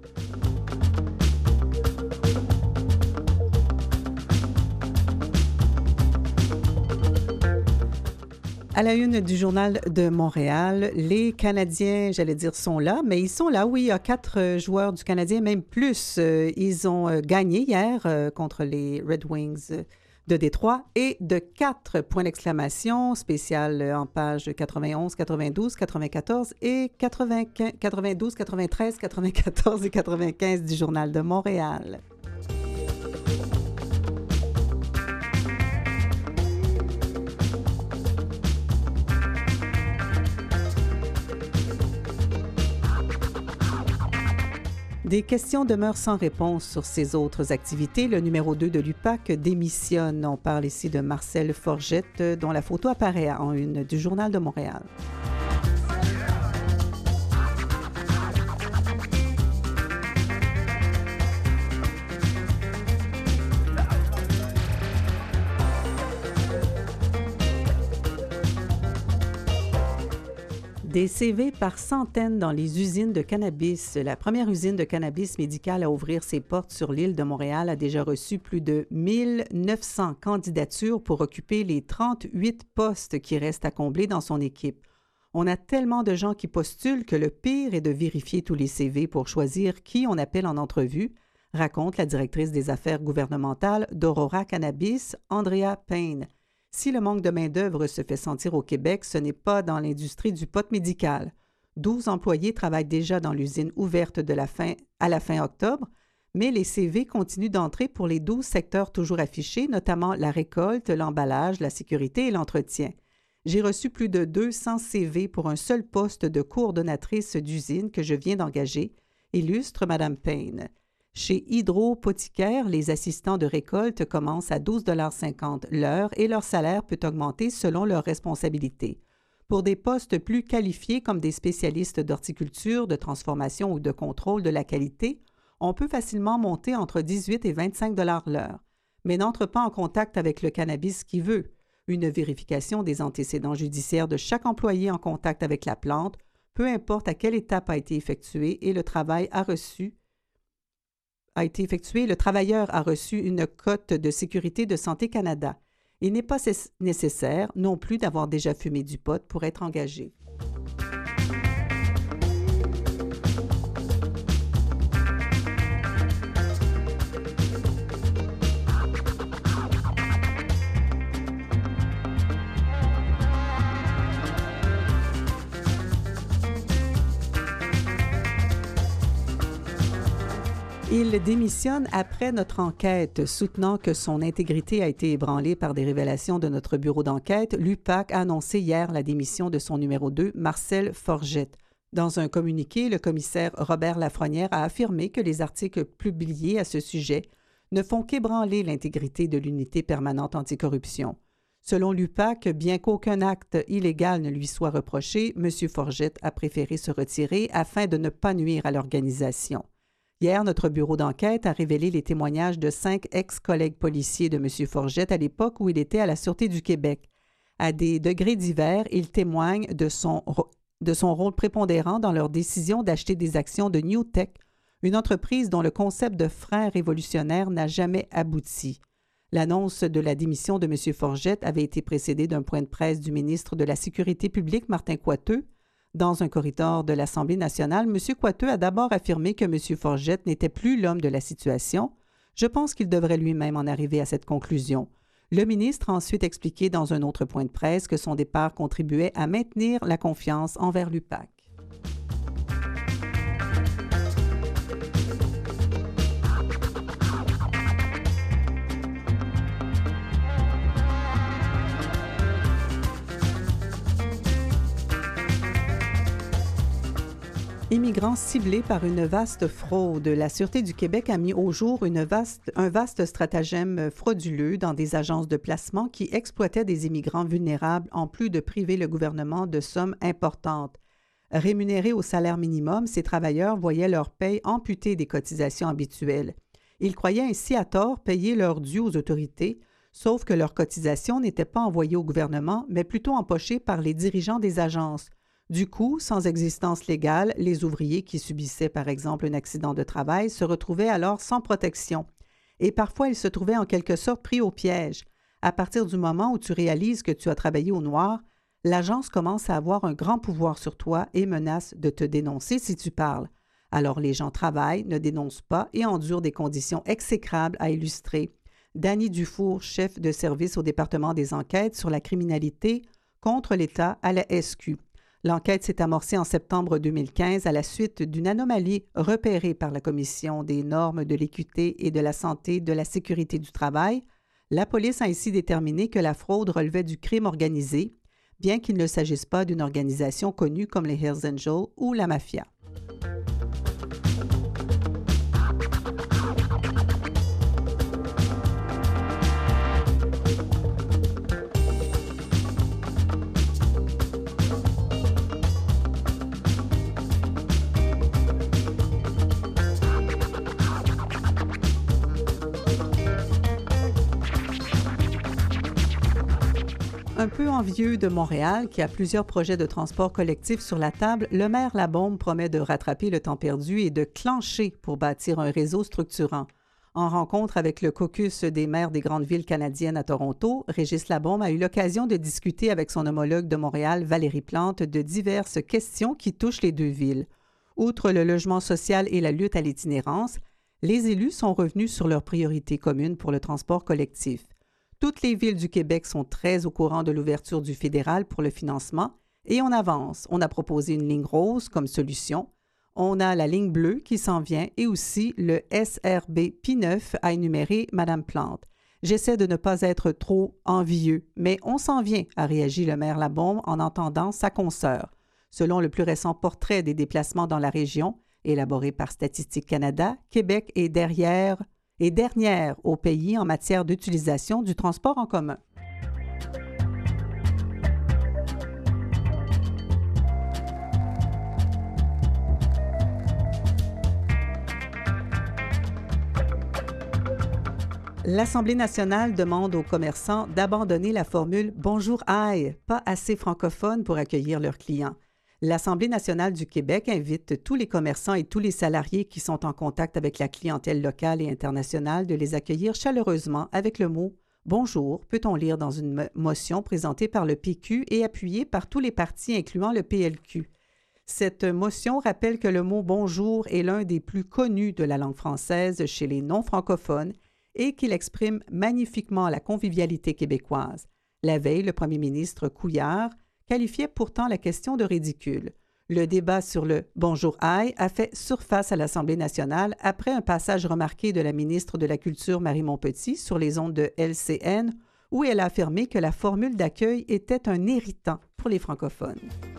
À la une du Journal de Montréal, les Canadiens, j'allais dire, sont là, mais ils sont là. Oui, il y a 4 joueurs du Canadien, même plus. Ils ont gagné hier contre les Red Wings de Détroit et de 4 points d'exclamation, spécial en page 91, 92, 94 et 95, 92, 93, 94 et 95 du Journal de Montréal. Des questions demeurent sans réponse sur ces autres activités. Le numéro 2 de l'UPAC démissionne. On parle ici de Marcel Forgette, dont la photo apparaît en une du Journal de Montréal. Des CV par centaines dans les usines de cannabis. La première usine de cannabis médical à ouvrir ses portes sur l'île de Montréal a déjà reçu plus de 1900 candidatures pour occuper les 38 postes qui restent à combler dans son équipe. On a tellement de gens qui postulent que le pire est de vérifier tous les CV pour choisir qui on appelle en entrevue, raconte la directrice des affaires gouvernementales d'Aurora Cannabis, Andrea Payne. Si le manque de main-d'œuvre se fait sentir au Québec, ce n'est pas dans l'industrie du pot médical. 12 employés travaillent déjà dans l'usine ouverte à la fin octobre, mais les CV continuent d'entrer pour les 12 secteurs toujours affichés, notamment la récolte, l'emballage, la sécurité et l'entretien. J'ai reçu plus de 200 CV pour un seul poste de coordonnatrice d'usine que je viens d'engager, illustre Mme Payne. Chez Hydro-Poticaire, les assistants de récolte commencent à 12,50 $ l'heure et leur salaire peut augmenter selon leurs responsabilités. Pour des postes plus qualifiés comme des spécialistes d'horticulture, de transformation ou de contrôle de la qualité, on peut facilement monter entre 18 et 25 $ l'heure. Mais n'entre pas en contact avec le cannabis qui veut. Une vérification des antécédents judiciaires de chaque employé en contact avec la plante, peu importe à quelle étape a été effectuée et le travailleur a reçu une cote de Sécurité de Santé Canada. Il n'est pas nécessaire non plus d'avoir déjà fumé du pot pour être engagé. Il démissionne après notre enquête, soutenant que son intégrité a été ébranlée par des révélations de notre bureau d'enquête. L'UPAC a annoncé hier la démission de son numéro 2, Marcel Forgette. Dans un communiqué, le commissaire Robert Lafrenière a affirmé que les articles publiés à ce sujet ne font qu'ébranler l'intégrité de l'unité permanente anticorruption. Selon l'UPAC, bien qu'aucun acte illégal ne lui soit reproché, M. Forgette a préféré se retirer afin de ne pas nuire à l'organisation. Hier, notre bureau d'enquête a révélé les témoignages de 5 ex-collègues policiers de M. Forgette à l'époque où il était à la Sûreté du Québec. À des degrés divers, ils témoignent de son rôle prépondérant dans leur décision d'acheter des actions de Newtek, une entreprise dont le concept de frein révolutionnaire n'a jamais abouti. L'annonce de la démission de M. Forgette avait été précédée d'un point de presse du ministre de la Sécurité publique, Martin Coiteux. Dans un corridor de l'Assemblée nationale, M. Coiteux a d'abord affirmé que M. Forgette n'était plus l'homme de la situation. Je pense qu'il devrait lui-même en arriver à cette conclusion. Le ministre a ensuite expliqué dans un autre point de presse que son départ contribuait à maintenir la confiance envers l'UPAC. Immigrants ciblés par une vaste fraude. La Sûreté du Québec a mis au jour un vaste stratagème frauduleux dans des agences de placement qui exploitaient des immigrants vulnérables en plus de priver le gouvernement de sommes importantes. Rémunérés au salaire minimum, ces travailleurs voyaient leur paye amputée des cotisations habituelles. Ils croyaient ainsi à tort payer leur dû aux autorités, sauf que leurs cotisations n'étaient pas envoyées au gouvernement, mais plutôt empochées par les dirigeants des agences. Du coup, sans existence légale, les ouvriers qui subissaient par exemple un accident de travail se retrouvaient alors sans protection. Et parfois, ils se trouvaient en quelque sorte pris au piège. À partir du moment où tu réalises que tu as travaillé au noir, l'agence commence à avoir un grand pouvoir sur toi et menace de te dénoncer si tu parles. Alors les gens travaillent, ne dénoncent pas et endurent des conditions exécrables à illustrer. Danny Dufour, chef de service au département des enquêtes sur la criminalité contre l'État à la SQ. L'enquête s'est amorcée en septembre 2015 à la suite d'une anomalie repérée par la Commission des normes de l'équité et de la santé de la sécurité du travail. La police a ainsi déterminé que la fraude relevait du crime organisé, bien qu'il ne s'agisse pas d'une organisation connue comme les Hells Angels ou la mafia. Un peu envieux de Montréal, qui a plusieurs projets de transport collectif sur la table, le maire Labaume promet de rattraper le temps perdu et de clencher pour bâtir un réseau structurant. En rencontre avec le caucus des maires des grandes villes canadiennes à Toronto, Régis Labaume a eu l'occasion de discuter avec son homologue de Montréal, Valérie Plante, de diverses questions qui touchent les deux villes. Outre le logement social et la lutte à l'itinérance, les élus sont revenus sur leurs priorités communes pour le transport collectif. Toutes les villes du Québec sont très au courant de l'ouverture du fédéral pour le financement et on avance. On a proposé une ligne rose comme solution. On a la ligne bleue qui s'en vient et aussi le SRB P9 a énuméré Mme Plante. J'essaie de ne pas être trop envieux, mais on s'en vient, a réagi le maire Labaume en entendant sa consoeur. Selon le plus récent portrait des déplacements dans la région, élaboré par Statistique Canada, Québec est dernière au pays en matière d'utilisation du transport en commun. L'Assemblée nationale demande aux commerçants d'abandonner la formule « Bonjour aïe », pas assez francophone pour accueillir leurs clients. L'Assemblée nationale du Québec invite tous les commerçants et tous les salariés qui sont en contact avec la clientèle locale et internationale de les accueillir chaleureusement avec le mot « Bonjour », peut-on lire dans une motion présentée par le PQ et appuyée par tous les partis incluant le PLQ. Cette motion rappelle que le mot « bonjour » est l'un des plus connus de la langue française chez les non-francophones et qu'il exprime magnifiquement la convivialité québécoise. La veille, le premier ministre Couillard qualifiait pourtant la question de ridicule. Le débat sur le « Bonjour aïe » a fait surface à l'Assemblée nationale après un passage remarqué de la ministre de la Culture Marie Montpetit sur les ondes de LCN où elle a affirmé que la formule d'accueil était un irritant pour les francophones.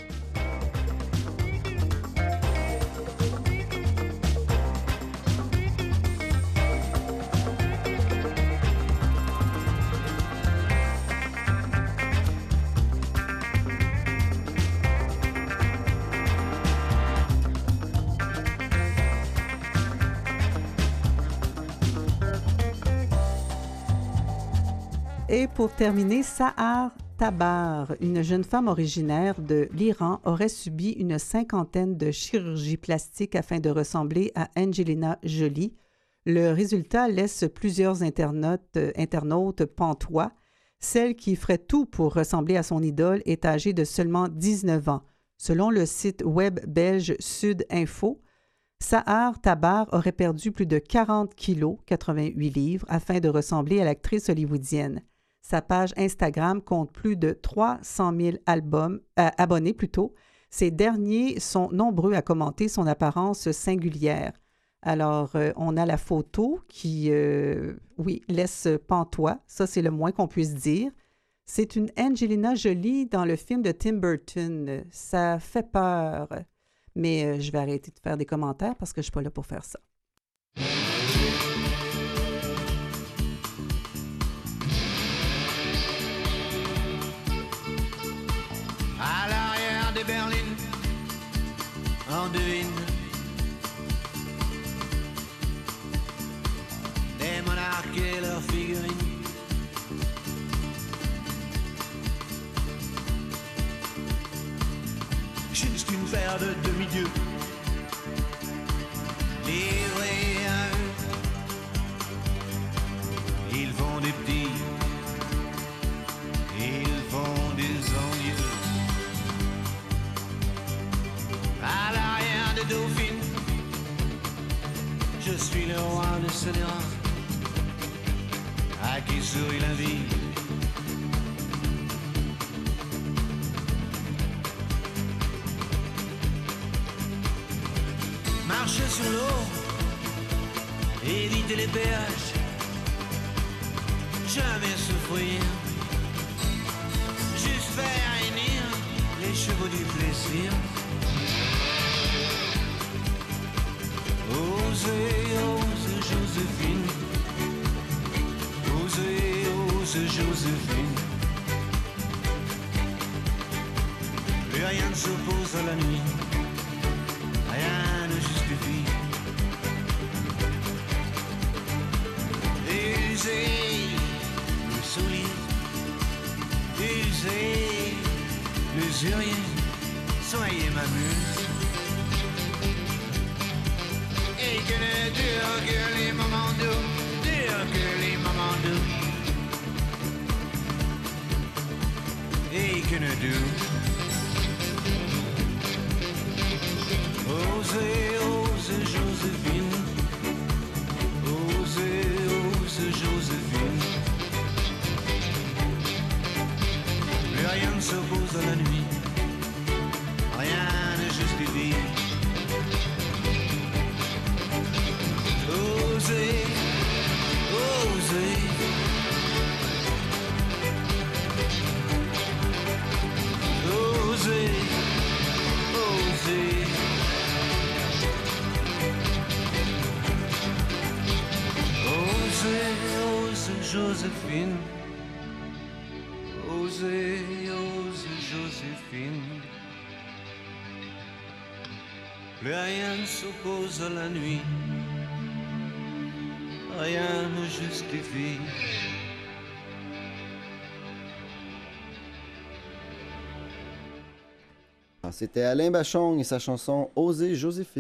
Et pour terminer, Sahar Tabar, une jeune femme originaire de l'Iran, aurait subi une 50aine de chirurgies plastiques afin de ressembler à Angelina Jolie. Le résultat laisse plusieurs internautes pantois. Celle qui ferait tout pour ressembler à son idole est âgée de seulement 19 ans. Selon le site web belge Sud Info, Sahar Tabar aurait perdu plus de 40 kilos, 88 livres, afin de ressembler à l'actrice hollywoodienne. Sa page Instagram compte plus de 300 000 abonnés. Ces derniers sont nombreux à commenter son apparence singulière. Alors, on a la photo qui, laisse pantois. Ça, c'est le moins qu'on puisse dire. C'est une Angelina Jolie dans le film de Tim Burton. Ça fait peur. Mais je vais arrêter de faire des commentaires parce que je ne suis pas là pour faire ça. À l'arrière des berlines, on devine des monarques et leurs figurines. Juste une paire de demi-dieux livrés à eux. Ils font des petits, ils font des envieux. À l'arrière des dauphines, je suis le roi de scélérat, à qui sourit la vie. Marcher sur l'eau, éviter les péages, jamais souffrir, juste faire hennir les chevaux du plaisir. Osez, ose Joséphine, osez, ose Joséphine. Plus rien ne s'oppose à la nuit, rien ne justifie. Usez le soulier, usez l'usurier, soyez ma muse. Et que ne durent que les moments doux, durent que les moments doux. Et que ne durent. Osez, ose Joséphine, osez, ose Joséphine. Plus rien ne s'oppose à la nuit, rien ne justifie. Osez, osez. Osez, osez. Osez, ose Joséphine. Osez, ose Joséphine. Plus rien ne s'oppose à la nuit, rien ne justifie. C'était Alain Bachung et sa chanson « Osez Joséphine ».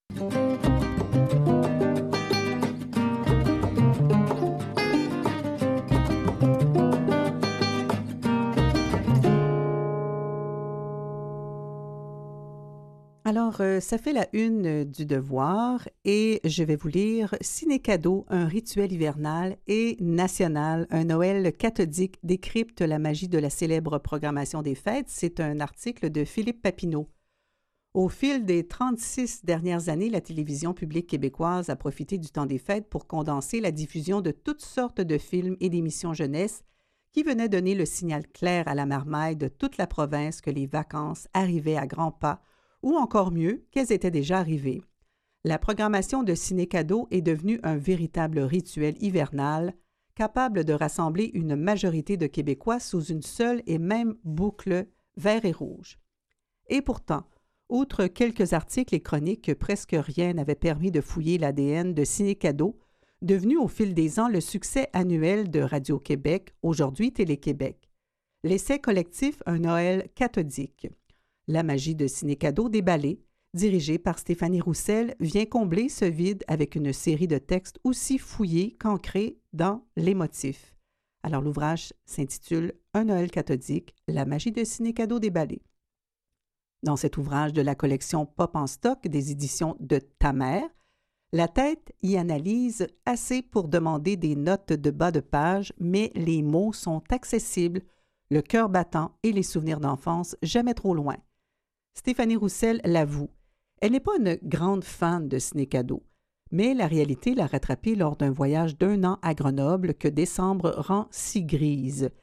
Alors, ça fait la une du Devoir et je vais vous lire « Ciné-cadeau, un rituel hivernal et national, un Noël cathodique décrypte la magie de la célèbre programmation des fêtes ». C'est un article de Philippe Papineau. Au fil des 36 dernières années, la télévision publique québécoise a profité du temps des fêtes pour condenser la diffusion de toutes sortes de films et d'émissions jeunesse qui venaient donner le signal clair à la marmaille de toute la province que les vacances arrivaient à grands pas ou encore mieux, qu'elles étaient déjà arrivées. La programmation de ciné-cadeau est devenue un véritable rituel hivernal, capable de rassembler une majorité de Québécois sous une seule et même boucle vert et rouge. Et pourtant, outre quelques articles et chroniques que presque rien n'avait permis de fouiller l'ADN de ciné-cadeau, devenu au fil des ans le succès annuel de Radio-Québec, aujourd'hui Télé-Québec. L'essai collectif Un Noël cathodique. La magie de ciné-cadeau déballé, dirigé par Stéphanie Roussel, vient combler ce vide avec une série de textes aussi fouillés qu'ancrés dans les motifs. Alors l'ouvrage s'intitule Un Noël cathodique, la magie de ciné-cadeau déballé. Dans cet ouvrage de la collection Pop en stock des éditions de Ta Mère, la tête y analyse assez pour demander des notes de bas de page, mais les mots sont accessibles, le cœur battant et les souvenirs d'enfance jamais trop loin. Stéphanie Roussel l'avoue. Elle n'est pas une grande fan de ciné-cadeau, mais la réalité l'a rattrapée lors d'un voyage d'1 an à Grenoble que décembre rend si grise.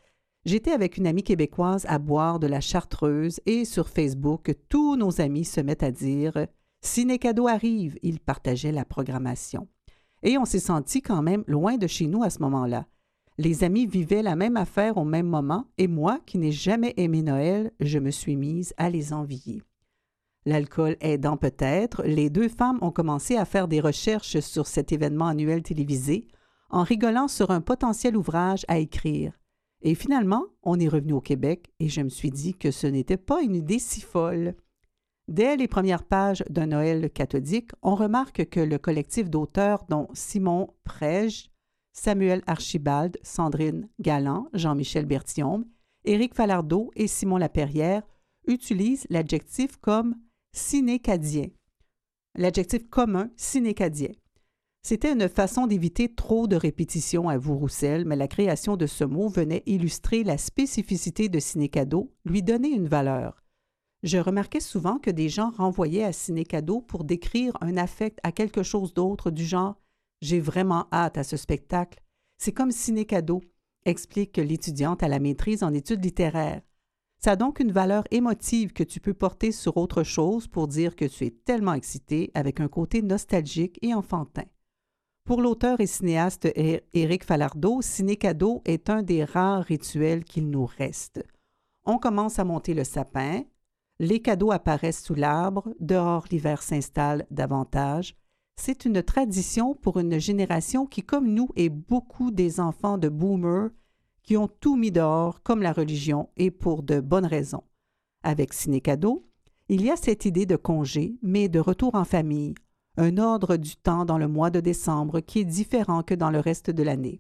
J'étais avec une amie québécoise à boire de la chartreuse et sur Facebook, tous nos amis se mettent à dire « Ciné Cadeau arrive », ils partageaient la programmation. Et on s'est senti quand même loin de chez nous à ce moment-là. Les amis vivaient la même affaire au même moment et moi, qui n'ai jamais aimé Noël, je me suis mise à les envier. L'alcool aidant peut-être, les deux femmes ont commencé à faire des recherches sur cet événement annuel télévisé en rigolant sur un potentiel ouvrage à écrire. Et finalement, on est revenu au Québec et je me suis dit que ce n'était pas une idée si folle. Dès les premières pages d'un Noël cathodique, on remarque que le collectif d'auteurs dont Simon Prège, Samuel Archibald, Sandrine Galland, Jean-Michel Berthiaume, Éric Falardeau et Simon Laperrière utilisent l'adjectif comme cinécadien. L'adjectif commun cinécadien. C'était une façon d'éviter trop de répétitions, avoue Roussel, mais la création de ce mot venait illustrer la spécificité de Ciné-Cadeau, lui donner une valeur. Je remarquais souvent que des gens renvoyaient à Ciné-Cadeau pour décrire un affect à quelque chose d'autre du genre « J'ai vraiment hâte à ce spectacle. C'est comme Ciné-Cadeau », explique l'étudiante à la maîtrise en études littéraires. Ça a donc une valeur émotive que tu peux porter sur autre chose pour dire que tu es tellement excité avec un côté nostalgique et enfantin. Pour l'auteur et cinéaste Éric Falardeau, Ciné-Cadeau est un des rares rituels qu'il nous reste. On commence à monter le sapin, les cadeaux apparaissent sous l'arbre, dehors l'hiver s'installe davantage. C'est une tradition pour une génération qui, comme nous, est beaucoup des enfants de boomers qui ont tout mis dehors, comme la religion, et pour de bonnes raisons. Avec Ciné-Cadeau, il y a cette idée de congé, mais de retour en famille, un ordre du temps dans le mois de décembre qui est différent que dans le reste de l'année.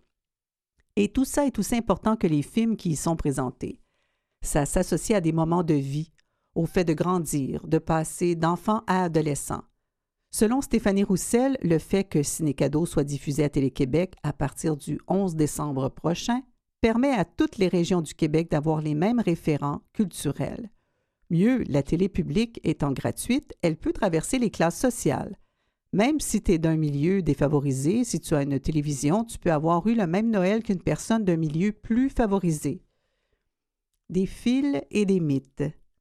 Et tout ça est aussi important que les films qui y sont présentés. Ça s'associe à des moments de vie, au fait de grandir, de passer d'enfant à adolescent. Selon Stéphanie Roussel, le fait que Ciné-Cadeau soit diffusé à Télé-Québec à partir du 11 décembre prochain permet à toutes les régions du Québec d'avoir les mêmes référents culturels. Mieux, la télé publique étant gratuite, elle peut traverser les classes sociales. Même si tu es d'un milieu défavorisé, si tu as une télévision, tu peux avoir eu le même Noël qu'une personne d'un milieu plus favorisé. Des fils et des mythes.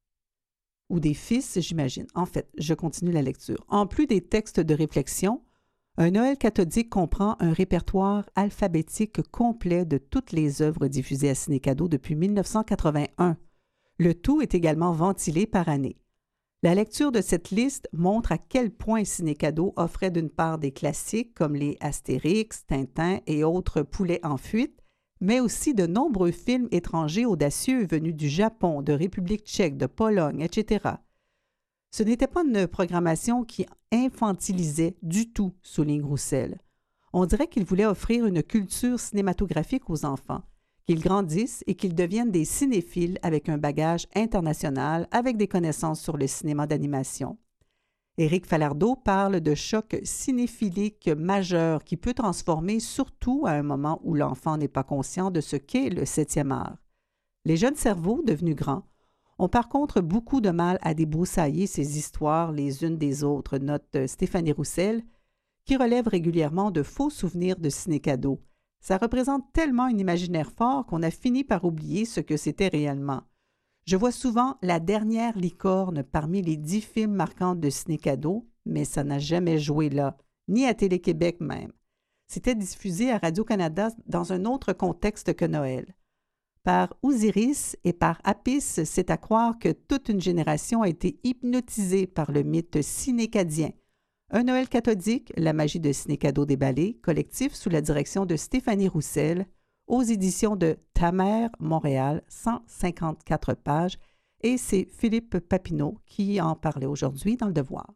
Ou des fils, j'imagine. En fait, je continue la lecture. En plus des textes de réflexion, un Noël cathodique comprend un répertoire alphabétique complet de toutes les œuvres diffusées à Ciné-Cadeau depuis 1981. Le tout est également ventilé par année. La lecture de cette liste montre à quel point Ciné-Cadeau offrait d'une part des classiques comme les Astérix, Tintin et autres poulets en fuite, mais aussi de nombreux films étrangers audacieux venus du Japon, de République tchèque, de Pologne, etc. Ce n'était pas une programmation qui infantilisait du tout, souligne Roussel. On dirait qu'il voulait offrir une culture cinématographique aux enfants, qu'ils grandissent et qu'ils deviennent des cinéphiles avec un bagage international, avec des connaissances sur le cinéma d'animation. Éric Falardeau parle de choc cinéphilique majeur qui peut transformer surtout à un moment où l'enfant n'est pas conscient de ce qu'est le 7e art. Les jeunes cerveaux, devenus grands, ont par contre beaucoup de mal à débroussailler ces histoires les unes des autres, note Stéphanie Roussel, qui relève régulièrement de faux souvenirs de Ciné-Cadeau. Ça représente tellement un imaginaire fort qu'on a fini par oublier ce que c'était réellement. Je vois souvent La dernière licorne parmi les 10 films marquants de Ciné-Cadeau, mais ça n'a jamais joué là, ni à Télé-Québec même. C'était diffusé à Radio-Canada dans un autre contexte que Noël. Par Osiris et par Apis, c'est à croire que toute une génération a été hypnotisée par le mythe cinécadien. Un Noël cathodique, la magie de Ciné-Cadeau déballée, collectif sous la direction de Stéphanie Roussel, aux éditions de Ta mère, Montréal, 154 pages, et c'est Philippe Papineau qui en parlait aujourd'hui dans Le Devoir.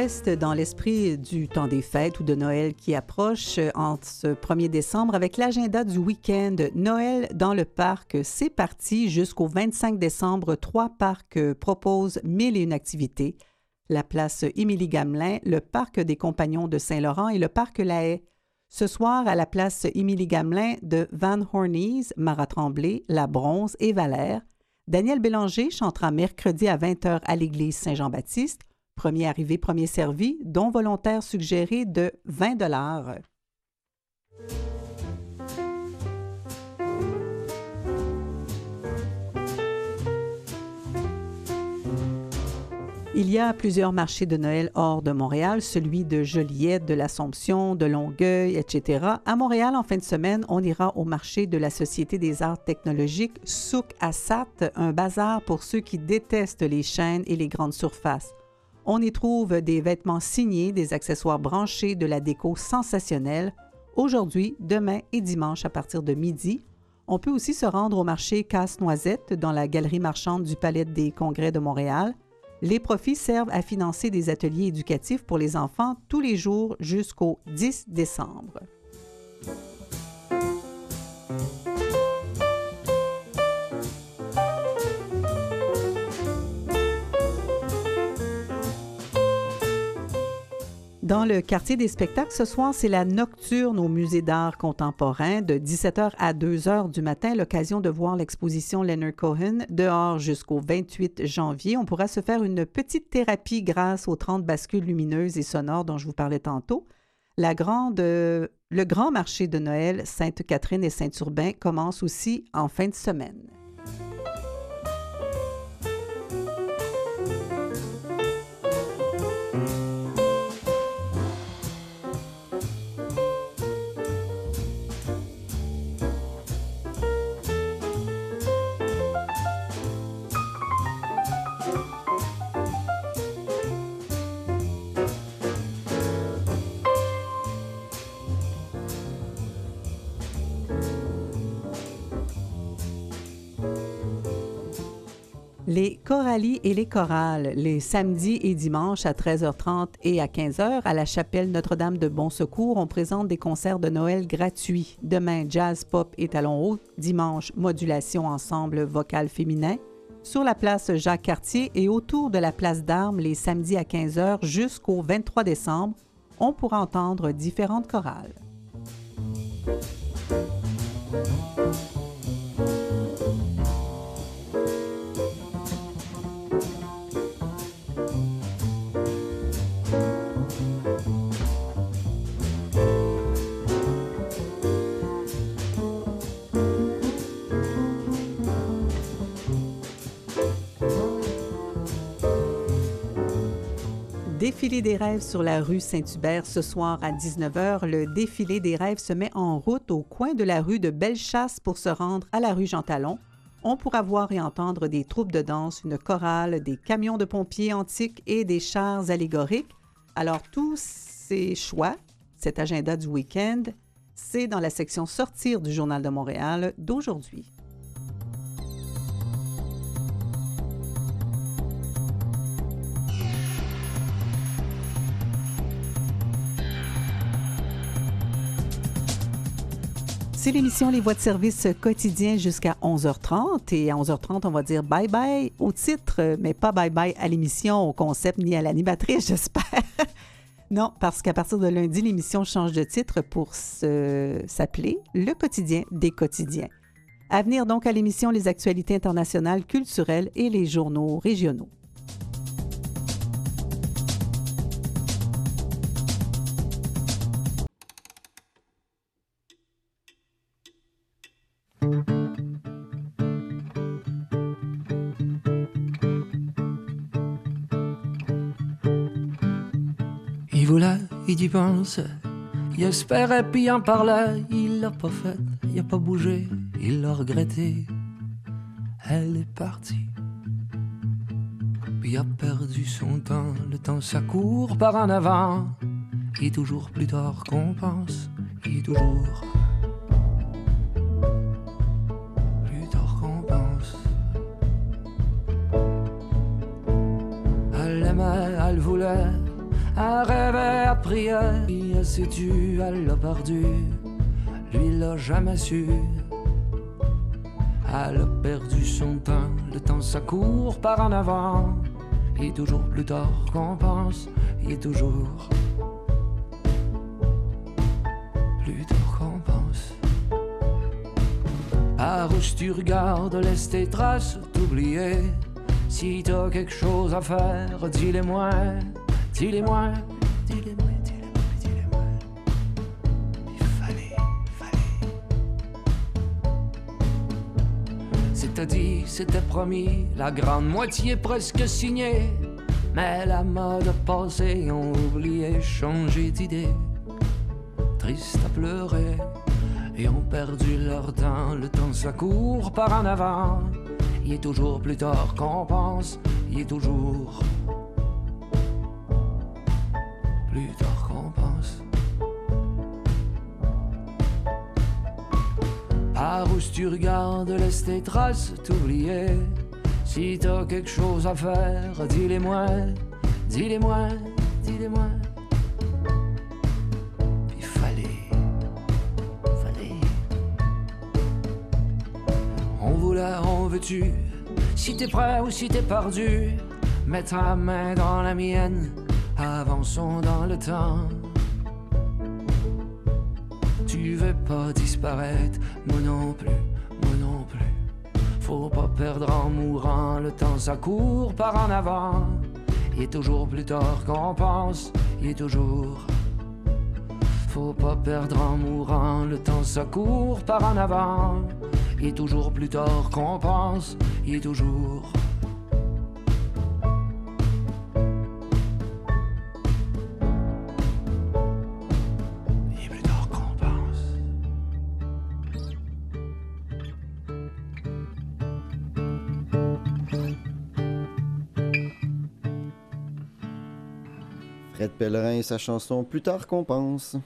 reste dans l'esprit du temps des fêtes ou de Noël qui approche en ce 1er décembre avec l'agenda du week-end Noël dans le parc. C'est parti jusqu'au 25 décembre. 3 parcs proposent 1001 activités. La place Émilie-Gamelin, le parc des Compagnons de Saint-Laurent et le parc La Haye. Ce soir, à la place Émilie-Gamelin de Van Hornies, Marat-Tremblay, La Bronze et Valère, Daniel Bélanger chantera mercredi à 20h à l'église Saint-Jean-Baptiste. Premier arrivé, premier servi, don volontaire suggéré de 20 $. Il y a plusieurs marchés de Noël hors de Montréal, celui de Joliette, de l'Assomption, de Longueuil, etc. À Montréal, en fin de semaine, on ira au marché de la Société des arts technologiques Souk Assat, un bazar pour ceux qui détestent les chaînes et les grandes surfaces. On y trouve des vêtements signés, des accessoires branchés, de la déco sensationnelle. Aujourd'hui, demain et dimanche à partir de midi, on peut aussi se rendre au marché Casse-Noisette dans la galerie marchande du Palais des Congrès de Montréal. Les profits servent à financer des ateliers éducatifs pour les enfants tous les jours jusqu'au 10 décembre. Dans le quartier des spectacles, ce soir, c'est la nocturne au Musée d'art contemporain de 17h à 2h du matin, l'occasion de voir l'exposition Leonard Cohen dehors jusqu'au 28 janvier. On pourra se faire une petite thérapie grâce aux 30 bascules lumineuses et sonores dont je vous parlais tantôt. Le grand marché de Noël Sainte-Catherine et Saint-Urbain commence aussi en fin de semaine. Les choralies et les chorales, les samedis et dimanches à 13h30 et à 15h à la chapelle Notre-Dame de Bon-Secours, on présente des concerts de Noël gratuits. Demain, jazz, pop et talons hauts. Dimanche, modulation ensemble vocal féminin. Sur la place Jacques-Cartier et autour de la place d'Armes, les samedis à 15h jusqu'au 23 décembre, on pourra entendre différentes chorales. Défilé des rêves sur la rue Saint-Hubert ce soir à 19h. Le défilé des rêves se met en route au coin de la rue de Bellechasse pour se rendre à la rue Jean-Talon. On pourra voir et entendre des troupes de danse, une chorale, des camions de pompiers antiques et des chars allégoriques. Alors, tous ces choix, cet agenda du week-end, c'est dans la section Sortir du Journal de Montréal d'aujourd'hui. C'est l'émission Les Voix de service quotidien jusqu'à 11h30. Et à 11h30, on va dire bye-bye au titre, mais pas bye-bye à l'émission, au concept, ni à l'animatrice, j'espère. Non, parce qu'à partir de lundi, l'émission change de titre pour s'appeler Le quotidien des quotidiens. À venir donc à l'émission les actualités internationales, culturelles et les journaux régionaux. Il voulait, il y pense, il espérait, puis il en parlait, il l'a pas fait, il a pas bougé, il l'a regretté. Elle est partie, puis il a perdu son temps, le temps ça court par en avant, et toujours plus tard qu'on pense, et toujours plus tard qu'on pense. Elle l'aimait, elle voulait, criait, et sais-tu, elle l'a perdu. Lui, il l'a jamais su. Elle a perdu son temps, le temps ça court par en avant. Et toujours plus tard qu'on pense, et toujours plus tard qu'on pense. Par où tu regardes, laisse tes traces t'oublier. Si t'as quelque chose à faire, dis-les-moi, dis-les-moi, dis-les-moi, dis-les-moi, dis-les-moi. Il fallait. C'était dit, c'était promis, la grande moitié presque signée. Mais la mode passée, on oublié, changé d'idée. Triste à pleurer, et ont perdu leur temps. Le temps ça court par en avant. Il est toujours plus tard qu'on pense. Il est toujours plus tard qu'on pense. Par où tu regardes, laisse tes traces t'oublier. Si t'as quelque chose à faire, dis-les-moi, dis-les-moi, dis-les-moi. Il fallait. On voulait, on veut-tu, si t'es prêt ou si t'es perdu, mets ta main dans la mienne, avançons dans le temps. Tu veux pas disparaître, moi non plus, moi non plus. Faut pas perdre en mourant, le temps ça court par en avant. Il est toujours plus tard qu'on pense, il est toujours. Faut pas perdre en mourant, le temps ça court par en avant. Il est toujours plus tard qu'on pense, il est toujours. Il est plus tard qu'on pense. Fred Pellerin et sa chanson Plus tard qu'on pense.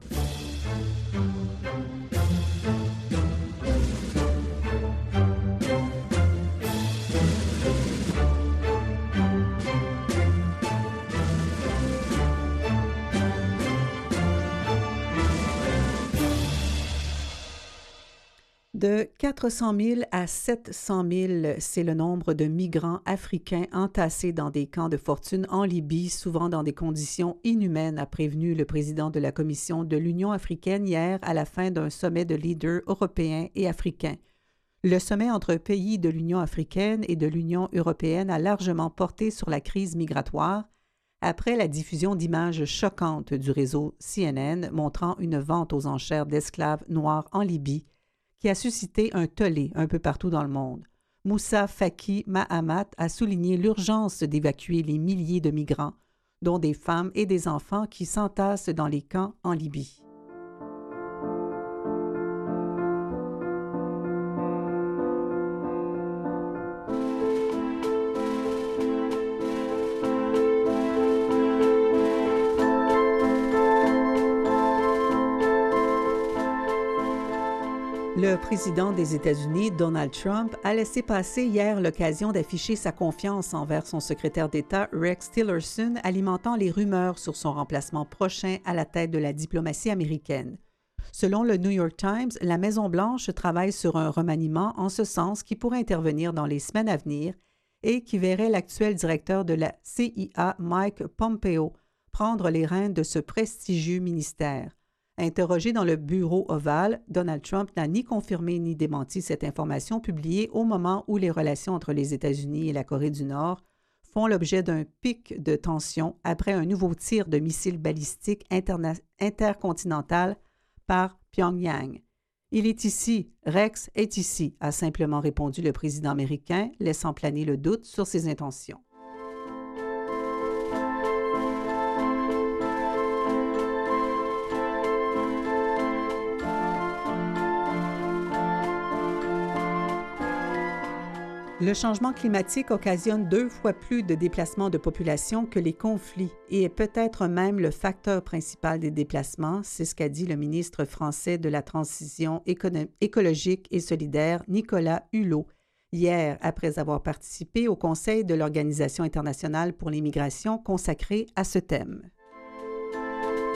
De 400 000 à 700 000, c'est le nombre de migrants africains entassés dans des camps de fortune en Libye, souvent dans des conditions inhumaines, a prévenu le président de la Commission de l'Union africaine hier à la fin d'un sommet de leaders européens et africains. Le sommet entre pays de l'Union africaine et de l'Union européenne a largement porté sur la crise migratoire après la diffusion d'images choquantes du réseau CNN montrant une vente aux enchères d'esclaves noirs en Libye, qui a suscité un tollé un peu partout dans le monde. Moussa Faki Mahamat a souligné l'urgence d'évacuer les milliers de migrants, dont des femmes et des enfants qui s'entassent dans les camps en Libye. Le président des États-Unis, Donald Trump, a laissé passer hier l'occasion d'afficher sa confiance envers son secrétaire d'État, Rex Tillerson, alimentant les rumeurs sur son remplacement prochain à la tête de la diplomatie américaine. Selon le New York Times, la Maison-Blanche travaille sur un remaniement en ce sens qui pourrait intervenir dans les semaines à venir et qui verrait l'actuel directeur de la CIA, Mike Pompeo, prendre les rênes de ce prestigieux ministère. Interrogé dans le bureau ovale, Donald Trump n'a ni confirmé ni démenti cette information publiée au moment où les relations entre les États-Unis et la Corée du Nord font l'objet d'un pic de tension après un nouveau tir de missiles balistiques intercontinental par Pyongyang. « Il est ici, Rex est ici », a simplement répondu le président américain, laissant planer le doute sur ses intentions. Le changement climatique occasionne 2 fois plus de déplacements de population que les conflits et est peut-être même le facteur principal des déplacements, c'est ce qu'a dit le ministre français de la Transition écologique et solidaire, Nicolas Hulot, hier après avoir participé au Conseil de l'Organisation internationale pour les migrations consacré à ce thème.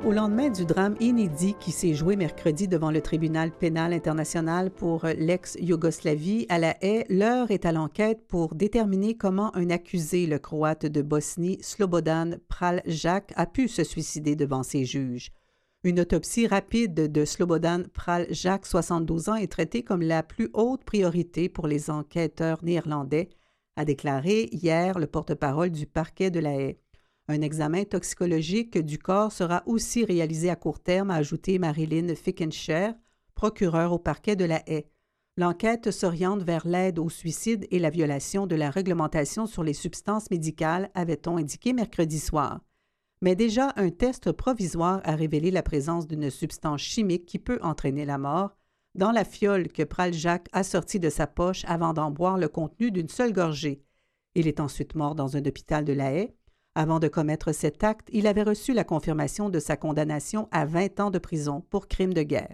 Au lendemain du drame inédit qui s'est joué mercredi devant le tribunal pénal international pour l'ex-Yougoslavie à La Haye, l'heure est à l'enquête pour déterminer comment un accusé, le Croate de Bosnie, Slobodan Praljak, a pu se suicider devant ses juges. Une autopsie rapide de Slobodan Praljak, 72 ans, est traitée comme la plus haute priorité pour les enquêteurs néerlandais, a déclaré hier le porte-parole du parquet de La Haye. Un examen toxicologique du corps sera aussi réalisé à court terme, a ajouté Marilyn Fickenshire, procureure au parquet de La Haye. L'enquête s'oriente vers l'aide au suicide et la violation de la réglementation sur les substances médicales, avait-on indiqué mercredi soir. Mais déjà, un test provisoire a révélé la présence d'une substance chimique qui peut entraîner la mort dans la fiole que Praljak a sortie de sa poche avant d'en boire le contenu d'une seule gorgée. Il est ensuite mort dans un hôpital de La Haye. Avant de commettre cet acte, il avait reçu la confirmation de sa condamnation à 20 ans de prison pour crime de guerre.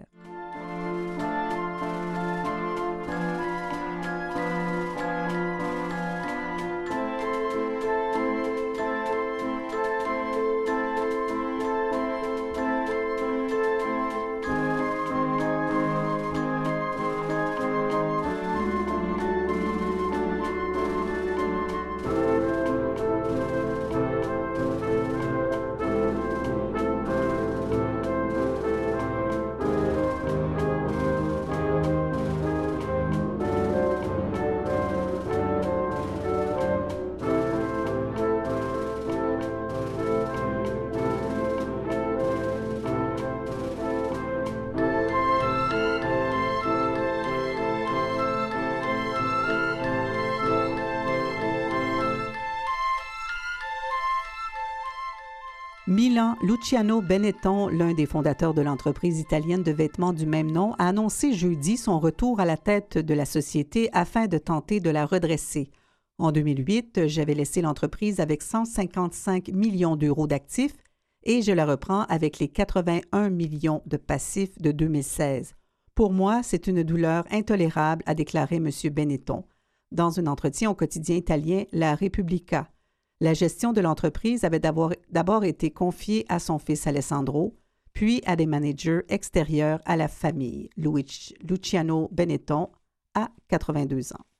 Milan Luciano Benetton, l'un des fondateurs de l'entreprise italienne de vêtements du même nom, a annoncé jeudi son retour à la tête de la société afin de tenter de la redresser. En 2008, j'avais laissé l'entreprise avec 155 millions d'euros d'actifs et je la reprends avec les 81 millions de passifs de 2016. Pour moi, c'est une douleur intolérable, a déclaré M. Benetton. Dans un entretien au quotidien italien La Repubblica, la gestion de l'entreprise avait d'abord été confiée à son fils Alessandro, puis à des managers extérieurs à la famille. Luciano Benetton a 82 ans.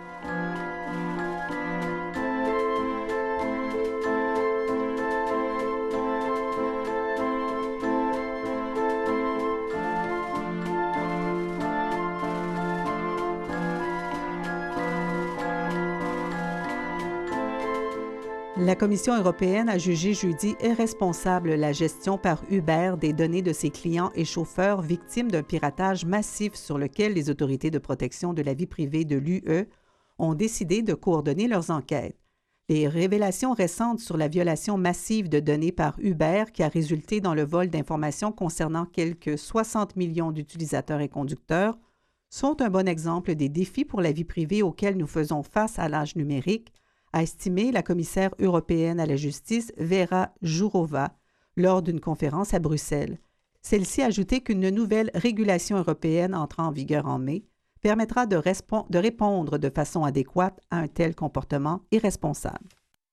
La Commission européenne a jugé jeudi irresponsable la gestion par Uber des données de ses clients et chauffeurs victimes d'un piratage massif sur lequel les autorités de protection de la vie privée de l'UE ont décidé de coordonner leurs enquêtes. Les révélations récentes sur la violation massive de données par Uber qui a résulté dans le vol d'informations concernant quelques 60 millions d'utilisateurs et conducteurs sont un bon exemple des défis pour la vie privée auxquels nous faisons face à l'âge numérique, a estimé la commissaire européenne à la justice Vera Jourova lors d'une conférence à Bruxelles. Celle-ci a ajouté qu'une nouvelle régulation européenne entrant en vigueur en mai permettra de répondre de façon adéquate à un tel comportement irresponsable.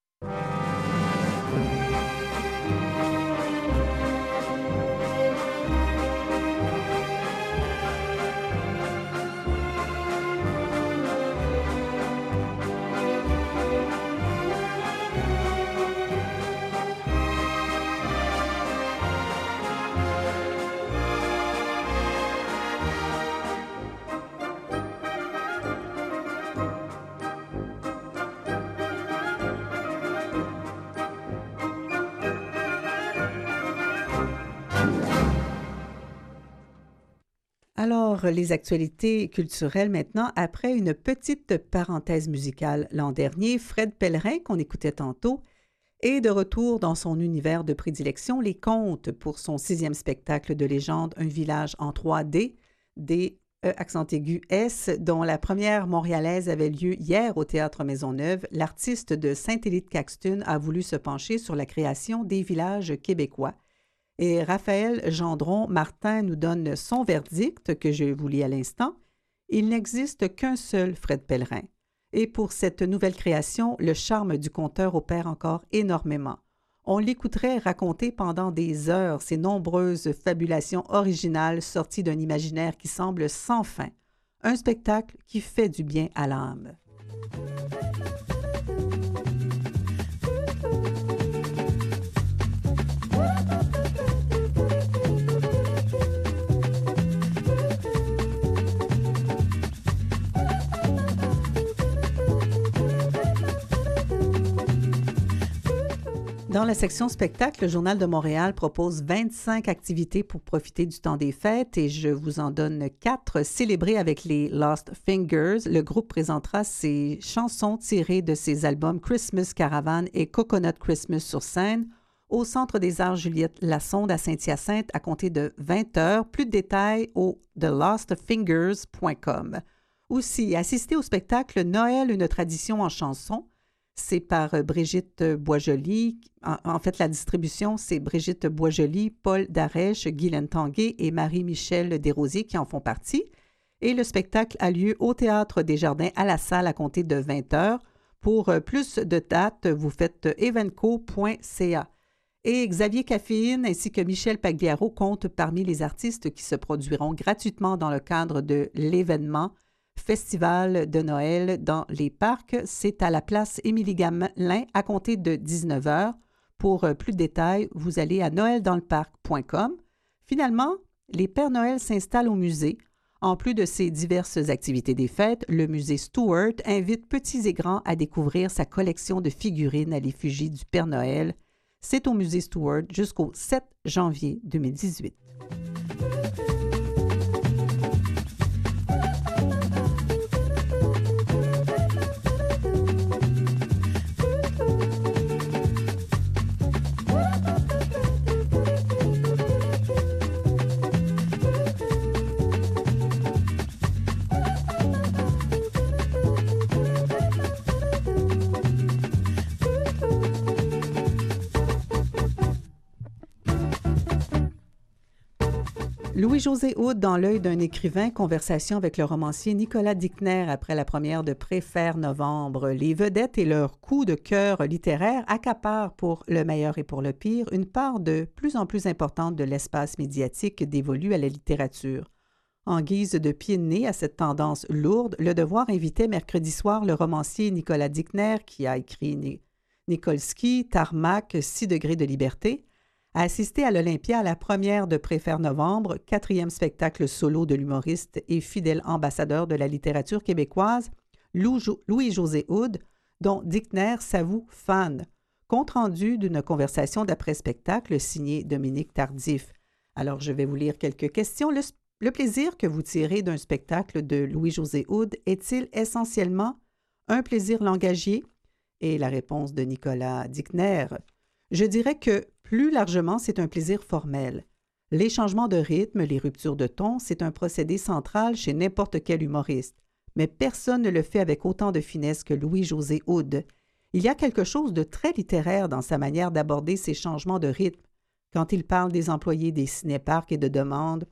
Alors, les actualités culturelles maintenant, après une petite parenthèse musicale l'an dernier, Fred Pellerin, qu'on écoutait tantôt, est de retour dans son univers de prédilection, les contes, pour son 6e spectacle de légende, Un village en 3D, D, E, accent aigu, S, dont la première montréalaise avait lieu hier au Théâtre Maisonneuve. L'artiste de Saint-Élie-de-Caxton a voulu se pencher sur la création des villages québécois. Et Raphaël Gendron-Martin nous donne son verdict que je vous lis à l'instant. Il n'existe qu'un seul Fred Pellerin. Et pour cette nouvelle création, le charme du conteur opère encore énormément. On l'écouterait raconter pendant des heures ces nombreuses fabulations originales sorties d'un imaginaire qui semble sans fin. Un spectacle qui fait du bien à l'âme. Dans la section spectacle, le Journal de Montréal propose 25 activités pour profiter du temps des fêtes et je vous en donne 4. Célébrées avec les Lost Fingers, le groupe présentera ses chansons tirées de ses albums Christmas Caravan et Coconut Christmas sur scène au Centre des Arts Juliette Lassonde à Saint-Hyacinthe à compter de 20h. Plus de détails au thelostfingers.com. Aussi, assistez au spectacle Noël, une tradition en chanson. C'est par Brigitte Boisjoli. En fait, la distribution, c'est Brigitte Boisjoli, Paul Darèche, Guylaine Tanguay et Marie-Michel Desrosiers qui en font partie. Et le spectacle a lieu au Théâtre des Jardins à la salle à compter de 20h. Pour plus de dates, vous faites evenco.ca. Et Xavier Caféine ainsi que Michel Pagliaro comptent parmi les artistes qui se produiront gratuitement dans le cadre de l'événement Festival de Noël dans les parcs. C'est à la place Émilie-Gamelin à compter de 19h. Pour plus de détails, vous allez à noeldansleparc.com. Finalement, les Pères Noël s'installent au musée. En plus de ces diverses activités des fêtes, le musée Stewart invite petits et grands à découvrir sa collection de figurines à l'effigie du Père Noël. C'est au musée Stewart jusqu'au 7 janvier 2018. Louis-José Hood dans l'œil d'un écrivain, conversation avec le romancier Nicolas Dickner après la première de Préfère Novembre. Les vedettes et leurs coups de cœur littéraires accaparent pour le meilleur et pour le pire une part de plus en plus importante de l'espace médiatique dévolu à la littérature. En guise de pied de nez à cette tendance lourde, Le Devoir invitait mercredi soir le romancier Nicolas Dickner, qui a écrit Nikolski, Tarmac, 6 degrés de liberté, a assisté à l'Olympia à la première de Préfère Novembre, 4e spectacle solo de l'humoriste et fidèle ambassadeur de la littérature québécoise, Louis-José Hood, dont Dickner s'avoue fan. Compte rendu d'une conversation d'après-spectacle signée Dominique Tardif. Alors, je vais vous lire quelques questions. Le plaisir que vous tirez d'un spectacle de Louis-José Hood est-il essentiellement un plaisir langagier? Et la réponse de Nicolas Dickner: je dirais que, plus largement, c'est un plaisir formel. Les changements de rythme, les ruptures de ton, c'est un procédé central chez n'importe quel humoriste. Mais personne ne le fait avec autant de finesse que Louis-José Hood. Il y a quelque chose de très littéraire dans sa manière d'aborder ces changements de rythme. Quand il parle des employés des cinéparcs et demande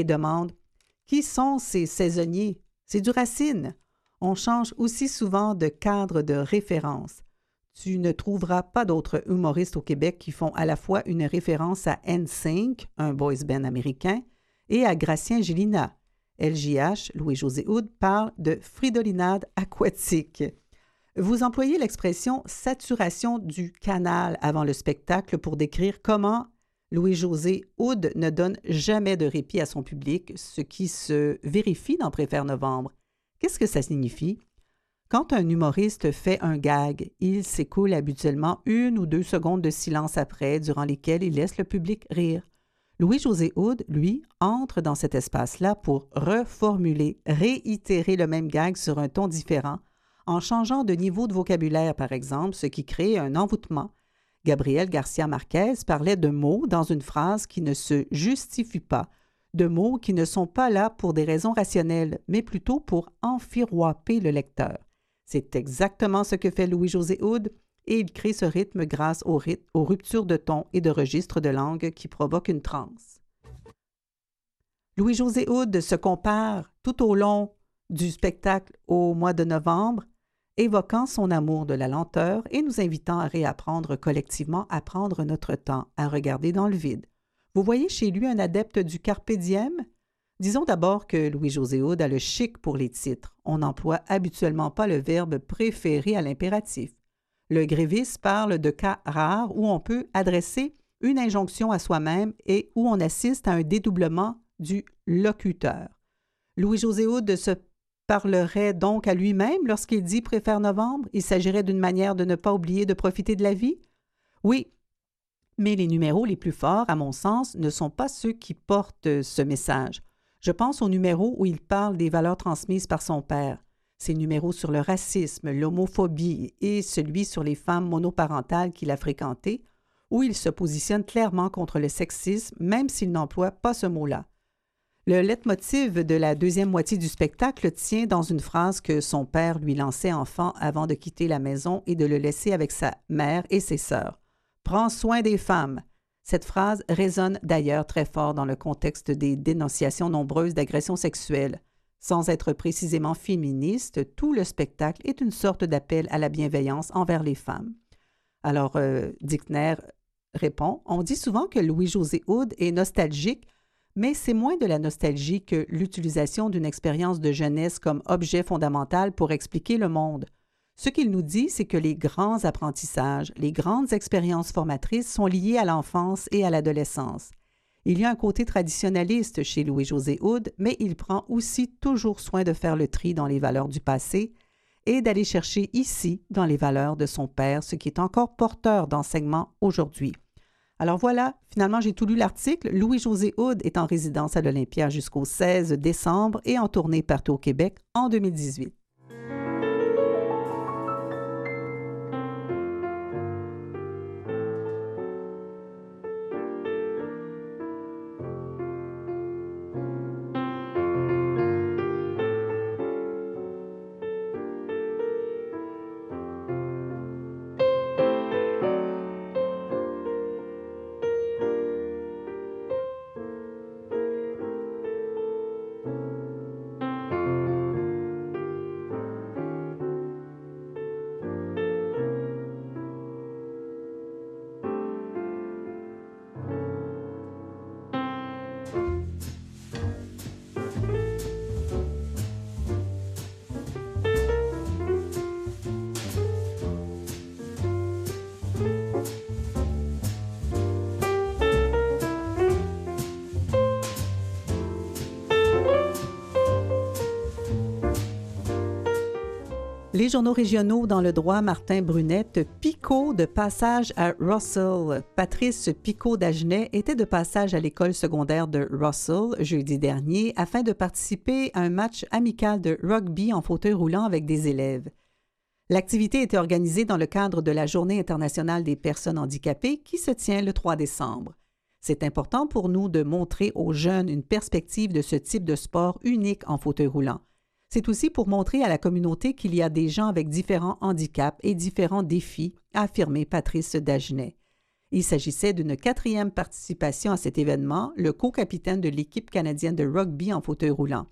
qui sont ces saisonniers? C'est du Racine. On change aussi souvent de cadre de référence. Tu ne trouveras pas d'autres humoristes au Québec qui font à la fois une référence à NSYNC, un boys band américain, et à Gracien Gélina. LJH, Louis-José Hood, parle de fridolinade aquatique. Vous employez l'expression « saturation du canal » avant le spectacle pour décrire comment Louis-José Hood ne donne jamais de répit à son public, ce qui se vérifie dans Préfère Novembre. Qu'est-ce que ça signifie? Quand un humoriste fait un gag, il s'écoule habituellement 1 ou 2 secondes de silence après, durant lesquelles il laisse le public rire. Louis-José Hood, lui, entre dans cet espace-là pour reformuler, réitérer le même gag sur un ton différent, en changeant de niveau de vocabulaire, par exemple, ce qui crée un envoûtement. Gabriel Garcia Marquez parlait de mots dans une phrase qui ne se justifie pas, de mots qui ne sont pas là pour des raisons rationnelles, mais plutôt pour enfiroiper le lecteur. C'est exactement ce que fait Louis-José Hood et il crée ce rythme grâce aux ruptures de ton et de registre de langue qui provoquent une transe. Louis-José Hood se compare tout au long du spectacle au mois de novembre évoquant son amour de la lenteur et nous invitant à réapprendre collectivement à prendre notre temps, à regarder dans le vide. Vous voyez chez lui un adepte du carpe diem? Disons d'abord que Louis-José Hood a le chic pour les titres. On n'emploie habituellement pas le verbe préféré à l'impératif. Le gréviste parle de cas rares où on peut adresser une injonction à soi-même et où on assiste à un dédoublement du locuteur. Louis-José Hood se parlerait donc à lui-même lorsqu'il dit « préfère novembre ». Il s'agirait d'une manière de ne pas oublier de profiter de la vie? Oui, mais les numéros les plus forts, à mon sens, ne sont pas ceux qui portent ce message. Je pense au numéro où il parle des valeurs transmises par son père. Ces numéros sur le racisme, l'homophobie et celui sur les femmes monoparentales qu'il a fréquentées, où il se positionne clairement contre le sexisme, même s'il n'emploie pas ce mot-là. Le leitmotiv de la deuxième moitié du spectacle tient dans une phrase que son père lui lançait enfant avant de quitter la maison et de le laisser avec sa mère et ses sœurs. « Prends soin des femmes ». Cette phrase résonne d'ailleurs très fort dans le contexte des dénonciations nombreuses d'agressions sexuelles. Sans être précisément féministe, tout le spectacle est une sorte d'appel à la bienveillance envers les femmes. Alors, Dickner répond, « On dit souvent que Louis-José Hood est nostalgique, mais c'est moins de la nostalgie que l'utilisation d'une expérience de jeunesse comme objet fondamental pour expliquer le monde. Ce qu'il nous dit, c'est que les grands apprentissages, les grandes expériences formatrices sont liées à l'enfance et à l'adolescence. Il y a un côté traditionnaliste chez Louis-José Hood, mais il prend aussi toujours soin de faire le tri dans les valeurs du passé et d'aller chercher ici, dans les valeurs de son père, ce qui est encore porteur d'enseignement aujourd'hui. Alors voilà, finalement j'ai tout lu l'article. Louis-José Hood est en résidence à l'Olympia jusqu'au 16 décembre et en tournée partout au Québec en 2018. Les journaux régionaux dans le droit, Martin Brunette, Picot de passage à Russell. Patrice Picot d'Agenais était de passage à l'école secondaire de Russell jeudi dernier afin de participer à un match amical de rugby en fauteuil roulant avec des élèves. L'activité était organisée dans le cadre de la Journée internationale des personnes handicapées qui se tient le 3 décembre. C'est important pour nous de montrer aux jeunes une perspective de ce type de sport unique en fauteuil roulant. C'est aussi pour montrer à la communauté qu'il y a des gens avec différents handicaps et différents défis, a affirmé Patrice Dagenet. Il s'agissait d'une 4e participation à cet événement, le co-capitaine de l'équipe canadienne de rugby en fauteuil roulant.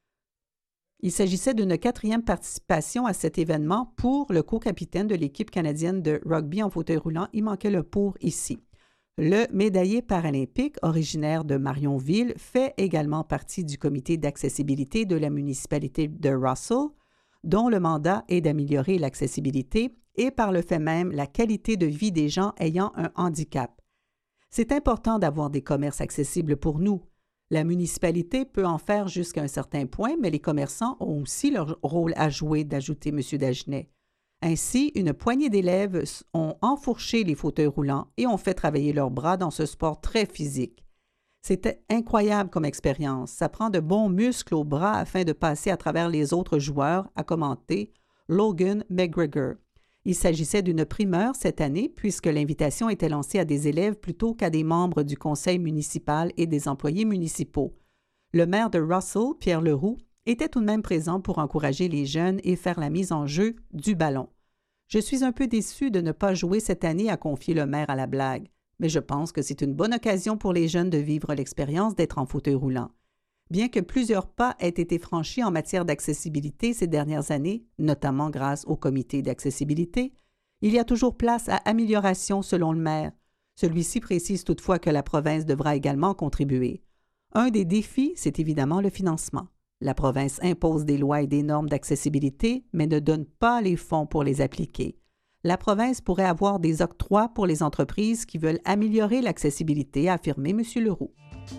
Il s'agissait d'une 4e participation à cet événement pour le co-capitaine de l'équipe canadienne de rugby en fauteuil roulant. Il manquait le « pour » ici. Le médaillé paralympique, originaire de Marionville, fait également partie du comité d'accessibilité de la municipalité de Russell, dont le mandat est d'améliorer l'accessibilité et par le fait même la qualité de vie des gens ayant un handicap. C'est important d'avoir des commerces accessibles pour nous. La municipalité peut en faire jusqu'à un certain point, mais les commerçants ont aussi leur rôle à jouer, d'ajouter M. Dagenet. Ainsi, une poignée d'élèves ont enfourché les fauteuils roulants et ont fait travailler leurs bras dans ce sport très physique. C'était incroyable comme expérience. Ça prend de bons muscles aux bras afin de passer à travers les autres joueurs, a commenté Logan McGregor. Il s'agissait d'une primeur cette année puisque l'invitation était lancée à des élèves plutôt qu'à des membres du conseil municipal et des employés municipaux. Le maire de Russell, Pierre Leroux, était tout de même présent pour encourager les jeunes et faire la mise en jeu du ballon. Je suis un peu déçu de ne pas jouer cette année, a confié le maire à la blague, mais je pense que c'est une bonne occasion pour les jeunes de vivre l'expérience d'être en fauteuil roulant. Bien que plusieurs pas aient été franchis en matière d'accessibilité ces dernières années, notamment grâce au comité d'accessibilité, il y a toujours place à amélioration selon le maire. Celui-ci précise toutefois que la province devra également contribuer. Un des défis, c'est évidemment le financement. La province impose des lois et des normes d'accessibilité, mais ne donne pas les fonds pour les appliquer. La province pourrait avoir des octrois pour les entreprises qui veulent améliorer l'accessibilité, a affirmé M. Leroux.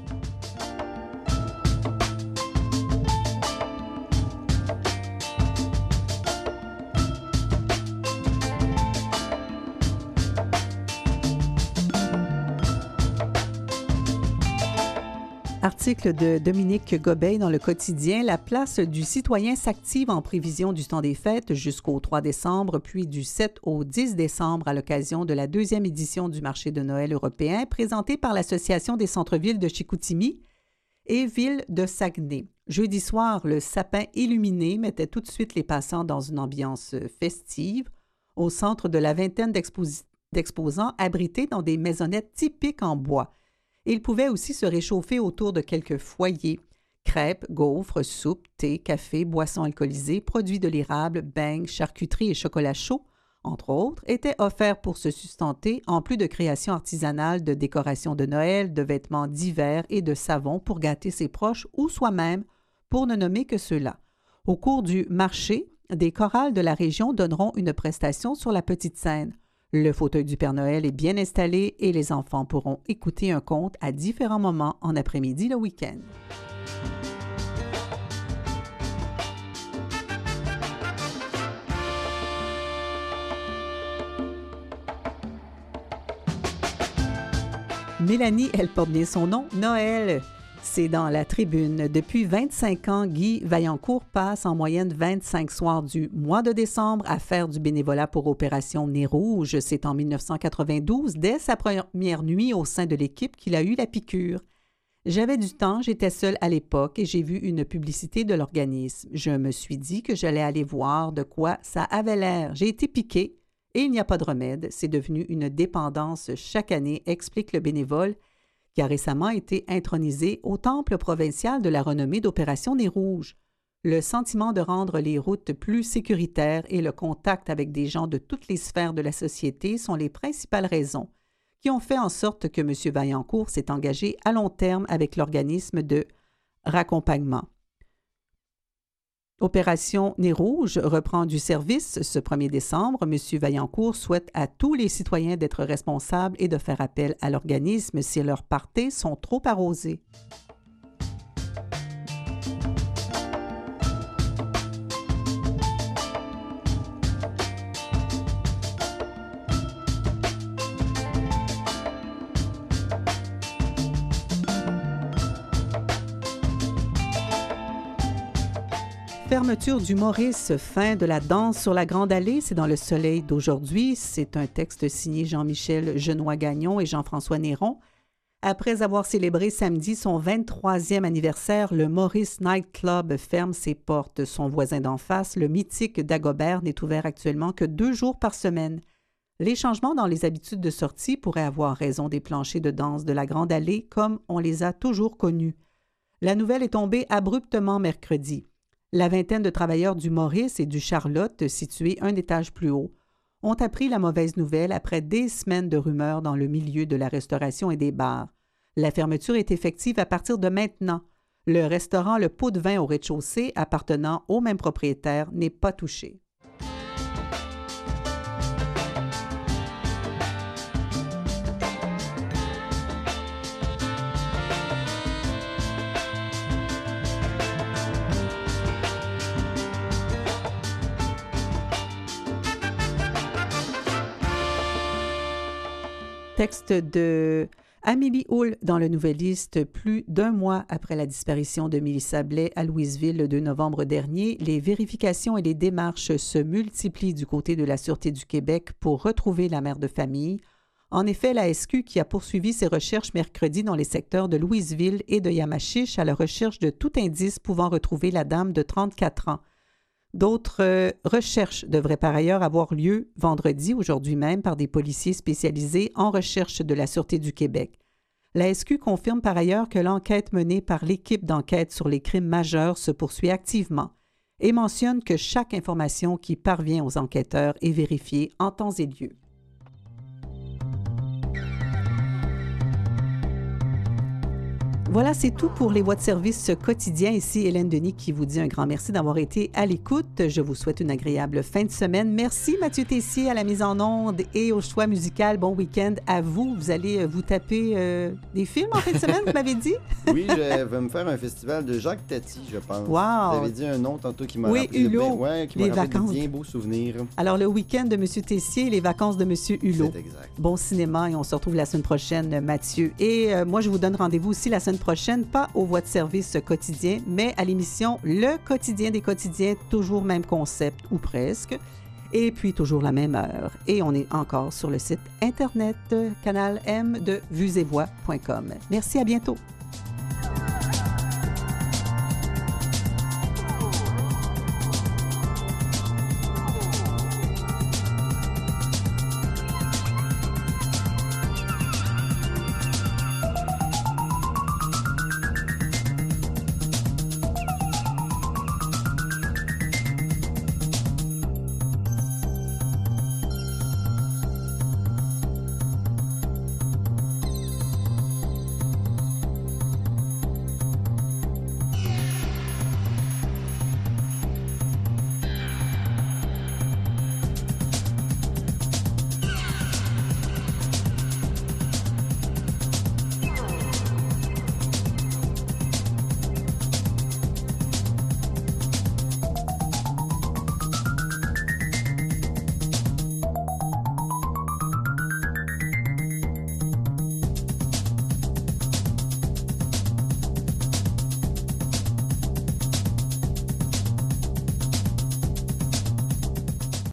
Article de Dominique Gobeil dans le quotidien. La place du citoyen s'active en prévision du temps des fêtes jusqu'au 3 décembre, puis du 7 au 10 décembre à l'occasion de la 2e édition du marché de Noël européen présenté par l'Association des centres-villes de Chicoutimi et Ville de Saguenay. Jeudi soir, le sapin illuminé mettait tout de suite les passants dans une ambiance festive au centre de la vingtaine d'exposants abrités dans des maisonnettes typiques en bois. Il pouvait aussi se réchauffer autour de quelques foyers. Crêpes, gaufres, soupes, thé, café, boissons alcoolisées, produits de l'érable, beignes, charcuterie et chocolat chaud, entre autres, étaient offerts pour se sustenter, en plus de créations artisanales de décorations de Noël, de vêtements d'hiver et de savons pour gâter ses proches ou soi-même, pour ne nommer que ceux-là. Au cours du marché, des chorales de la région donneront une prestation sur la petite scène. Le fauteuil du Père Noël est bien installé et les enfants pourront écouter un conte à différents moments en après-midi le week-end. Mélanie, elle porte bien son nom, Noël. C'est dans la Tribune. Depuis 25 ans, Guy Vaillancourt passe en moyenne 25 soirs du mois de décembre à faire du bénévolat pour Opération Nez Rouge. C'est en 1992, dès sa première nuit au sein de l'équipe, qu'il a eu la piqûre. J'avais du temps, j'étais seule à l'époque et j'ai vu une publicité de l'organisme. Je me suis dit que j'allais aller voir de quoi ça avait l'air. J'ai été piquée et il n'y a pas de remède. C'est devenu une dépendance chaque année, explique le bénévole, qui a récemment été intronisé au temple provincial de la renommée d'Opération Nez Rouge. Le sentiment de rendre les routes plus sécuritaires et le contact avec des gens de toutes les sphères de la société sont les principales raisons qui ont fait en sorte que M. Vaillancourt s'est engagé à long terme avec l'organisme de raccompagnement. Opération Nez Rouge reprend du service ce 1er décembre. M. Vaillancourt souhaite à tous les citoyens d'être responsables et de faire appel à l'organisme si leurs parties sont trop arrosées. Fermeture du Maurice, fin de la danse sur la Grande Allée, c'est dans Le Soleil d'aujourd'hui. C'est un texte signé Jean-Michel Genois-Gagnon et Jean-François Néron. Après avoir célébré samedi son 23e anniversaire, le Maurice Night Club ferme ses portes. Son voisin d'en face, le mythique Dagobert, n'est ouvert actuellement que 2 jours par semaine. Les changements dans les habitudes de sortie pourraient avoir raison des planchers de danse de la Grande Allée comme on les a toujours connus. La nouvelle est tombée abruptement mercredi. La vingtaine de travailleurs du Maurice et du Charlotte, situés un étage plus haut, ont appris la mauvaise nouvelle après des semaines de rumeurs dans le milieu de la restauration et des bars. La fermeture est effective à partir de maintenant. Le restaurant Le Pot de Vin au rez-de-chaussée, appartenant au même propriétaire, n'est pas touché. Texte de Amélie Houle dans le Nouvelliste. Plus d'1 mois après la disparition de Mélissa Blais à Louisville le 2 novembre dernier, les vérifications et les démarches se multiplient du côté de la Sûreté du Québec pour retrouver la mère de famille. En effet, la SQ, qui a poursuivi ses recherches mercredi dans les secteurs de Louisville et de Yamachiche à la recherche de tout indice pouvant retrouver la dame de 34 ans. D'autres recherches devraient par ailleurs avoir lieu vendredi, aujourd'hui même, par des policiers spécialisés en recherche de la Sûreté du Québec. La SQ confirme par ailleurs que l'enquête menée par l'équipe d'enquête sur les crimes majeurs se poursuit activement et mentionne que chaque information qui parvient aux enquêteurs est vérifiée en temps et lieu. Voilà, c'est tout pour les voix de service quotidiens. Ici Hélène Denis qui vous dit un grand merci d'avoir été à l'écoute. Je vous souhaite une agréable fin de semaine. Merci Mathieu Tessier à la mise en onde et au choix musical. Bon week-end à vous. Vous allez vous taper des films en fin de semaine, vous m'avez dit? Oui, je vais me faire un festival de Jacques Tati, je pense. Wow! Vous avez dit un nom tantôt qui m'a oui, rappelé, Hulot, qui m'a rappelé vacances. de bien beaux souvenirs. Alors, le week-end de M. Tessier et les vacances de M. Hulot. C'est exact. Bon cinéma et on se retrouve la semaine prochaine, Mathieu. Et moi, je vous donne rendez-vous aussi la semaine prochaine, pas aux voix de service quotidien, mais à l'émission Le quotidien des quotidiens, toujours même concept ou presque, et puis toujours la même heure. Et on est encore sur le site Internet Canal M de vuesetvoix.com. Merci, à bientôt.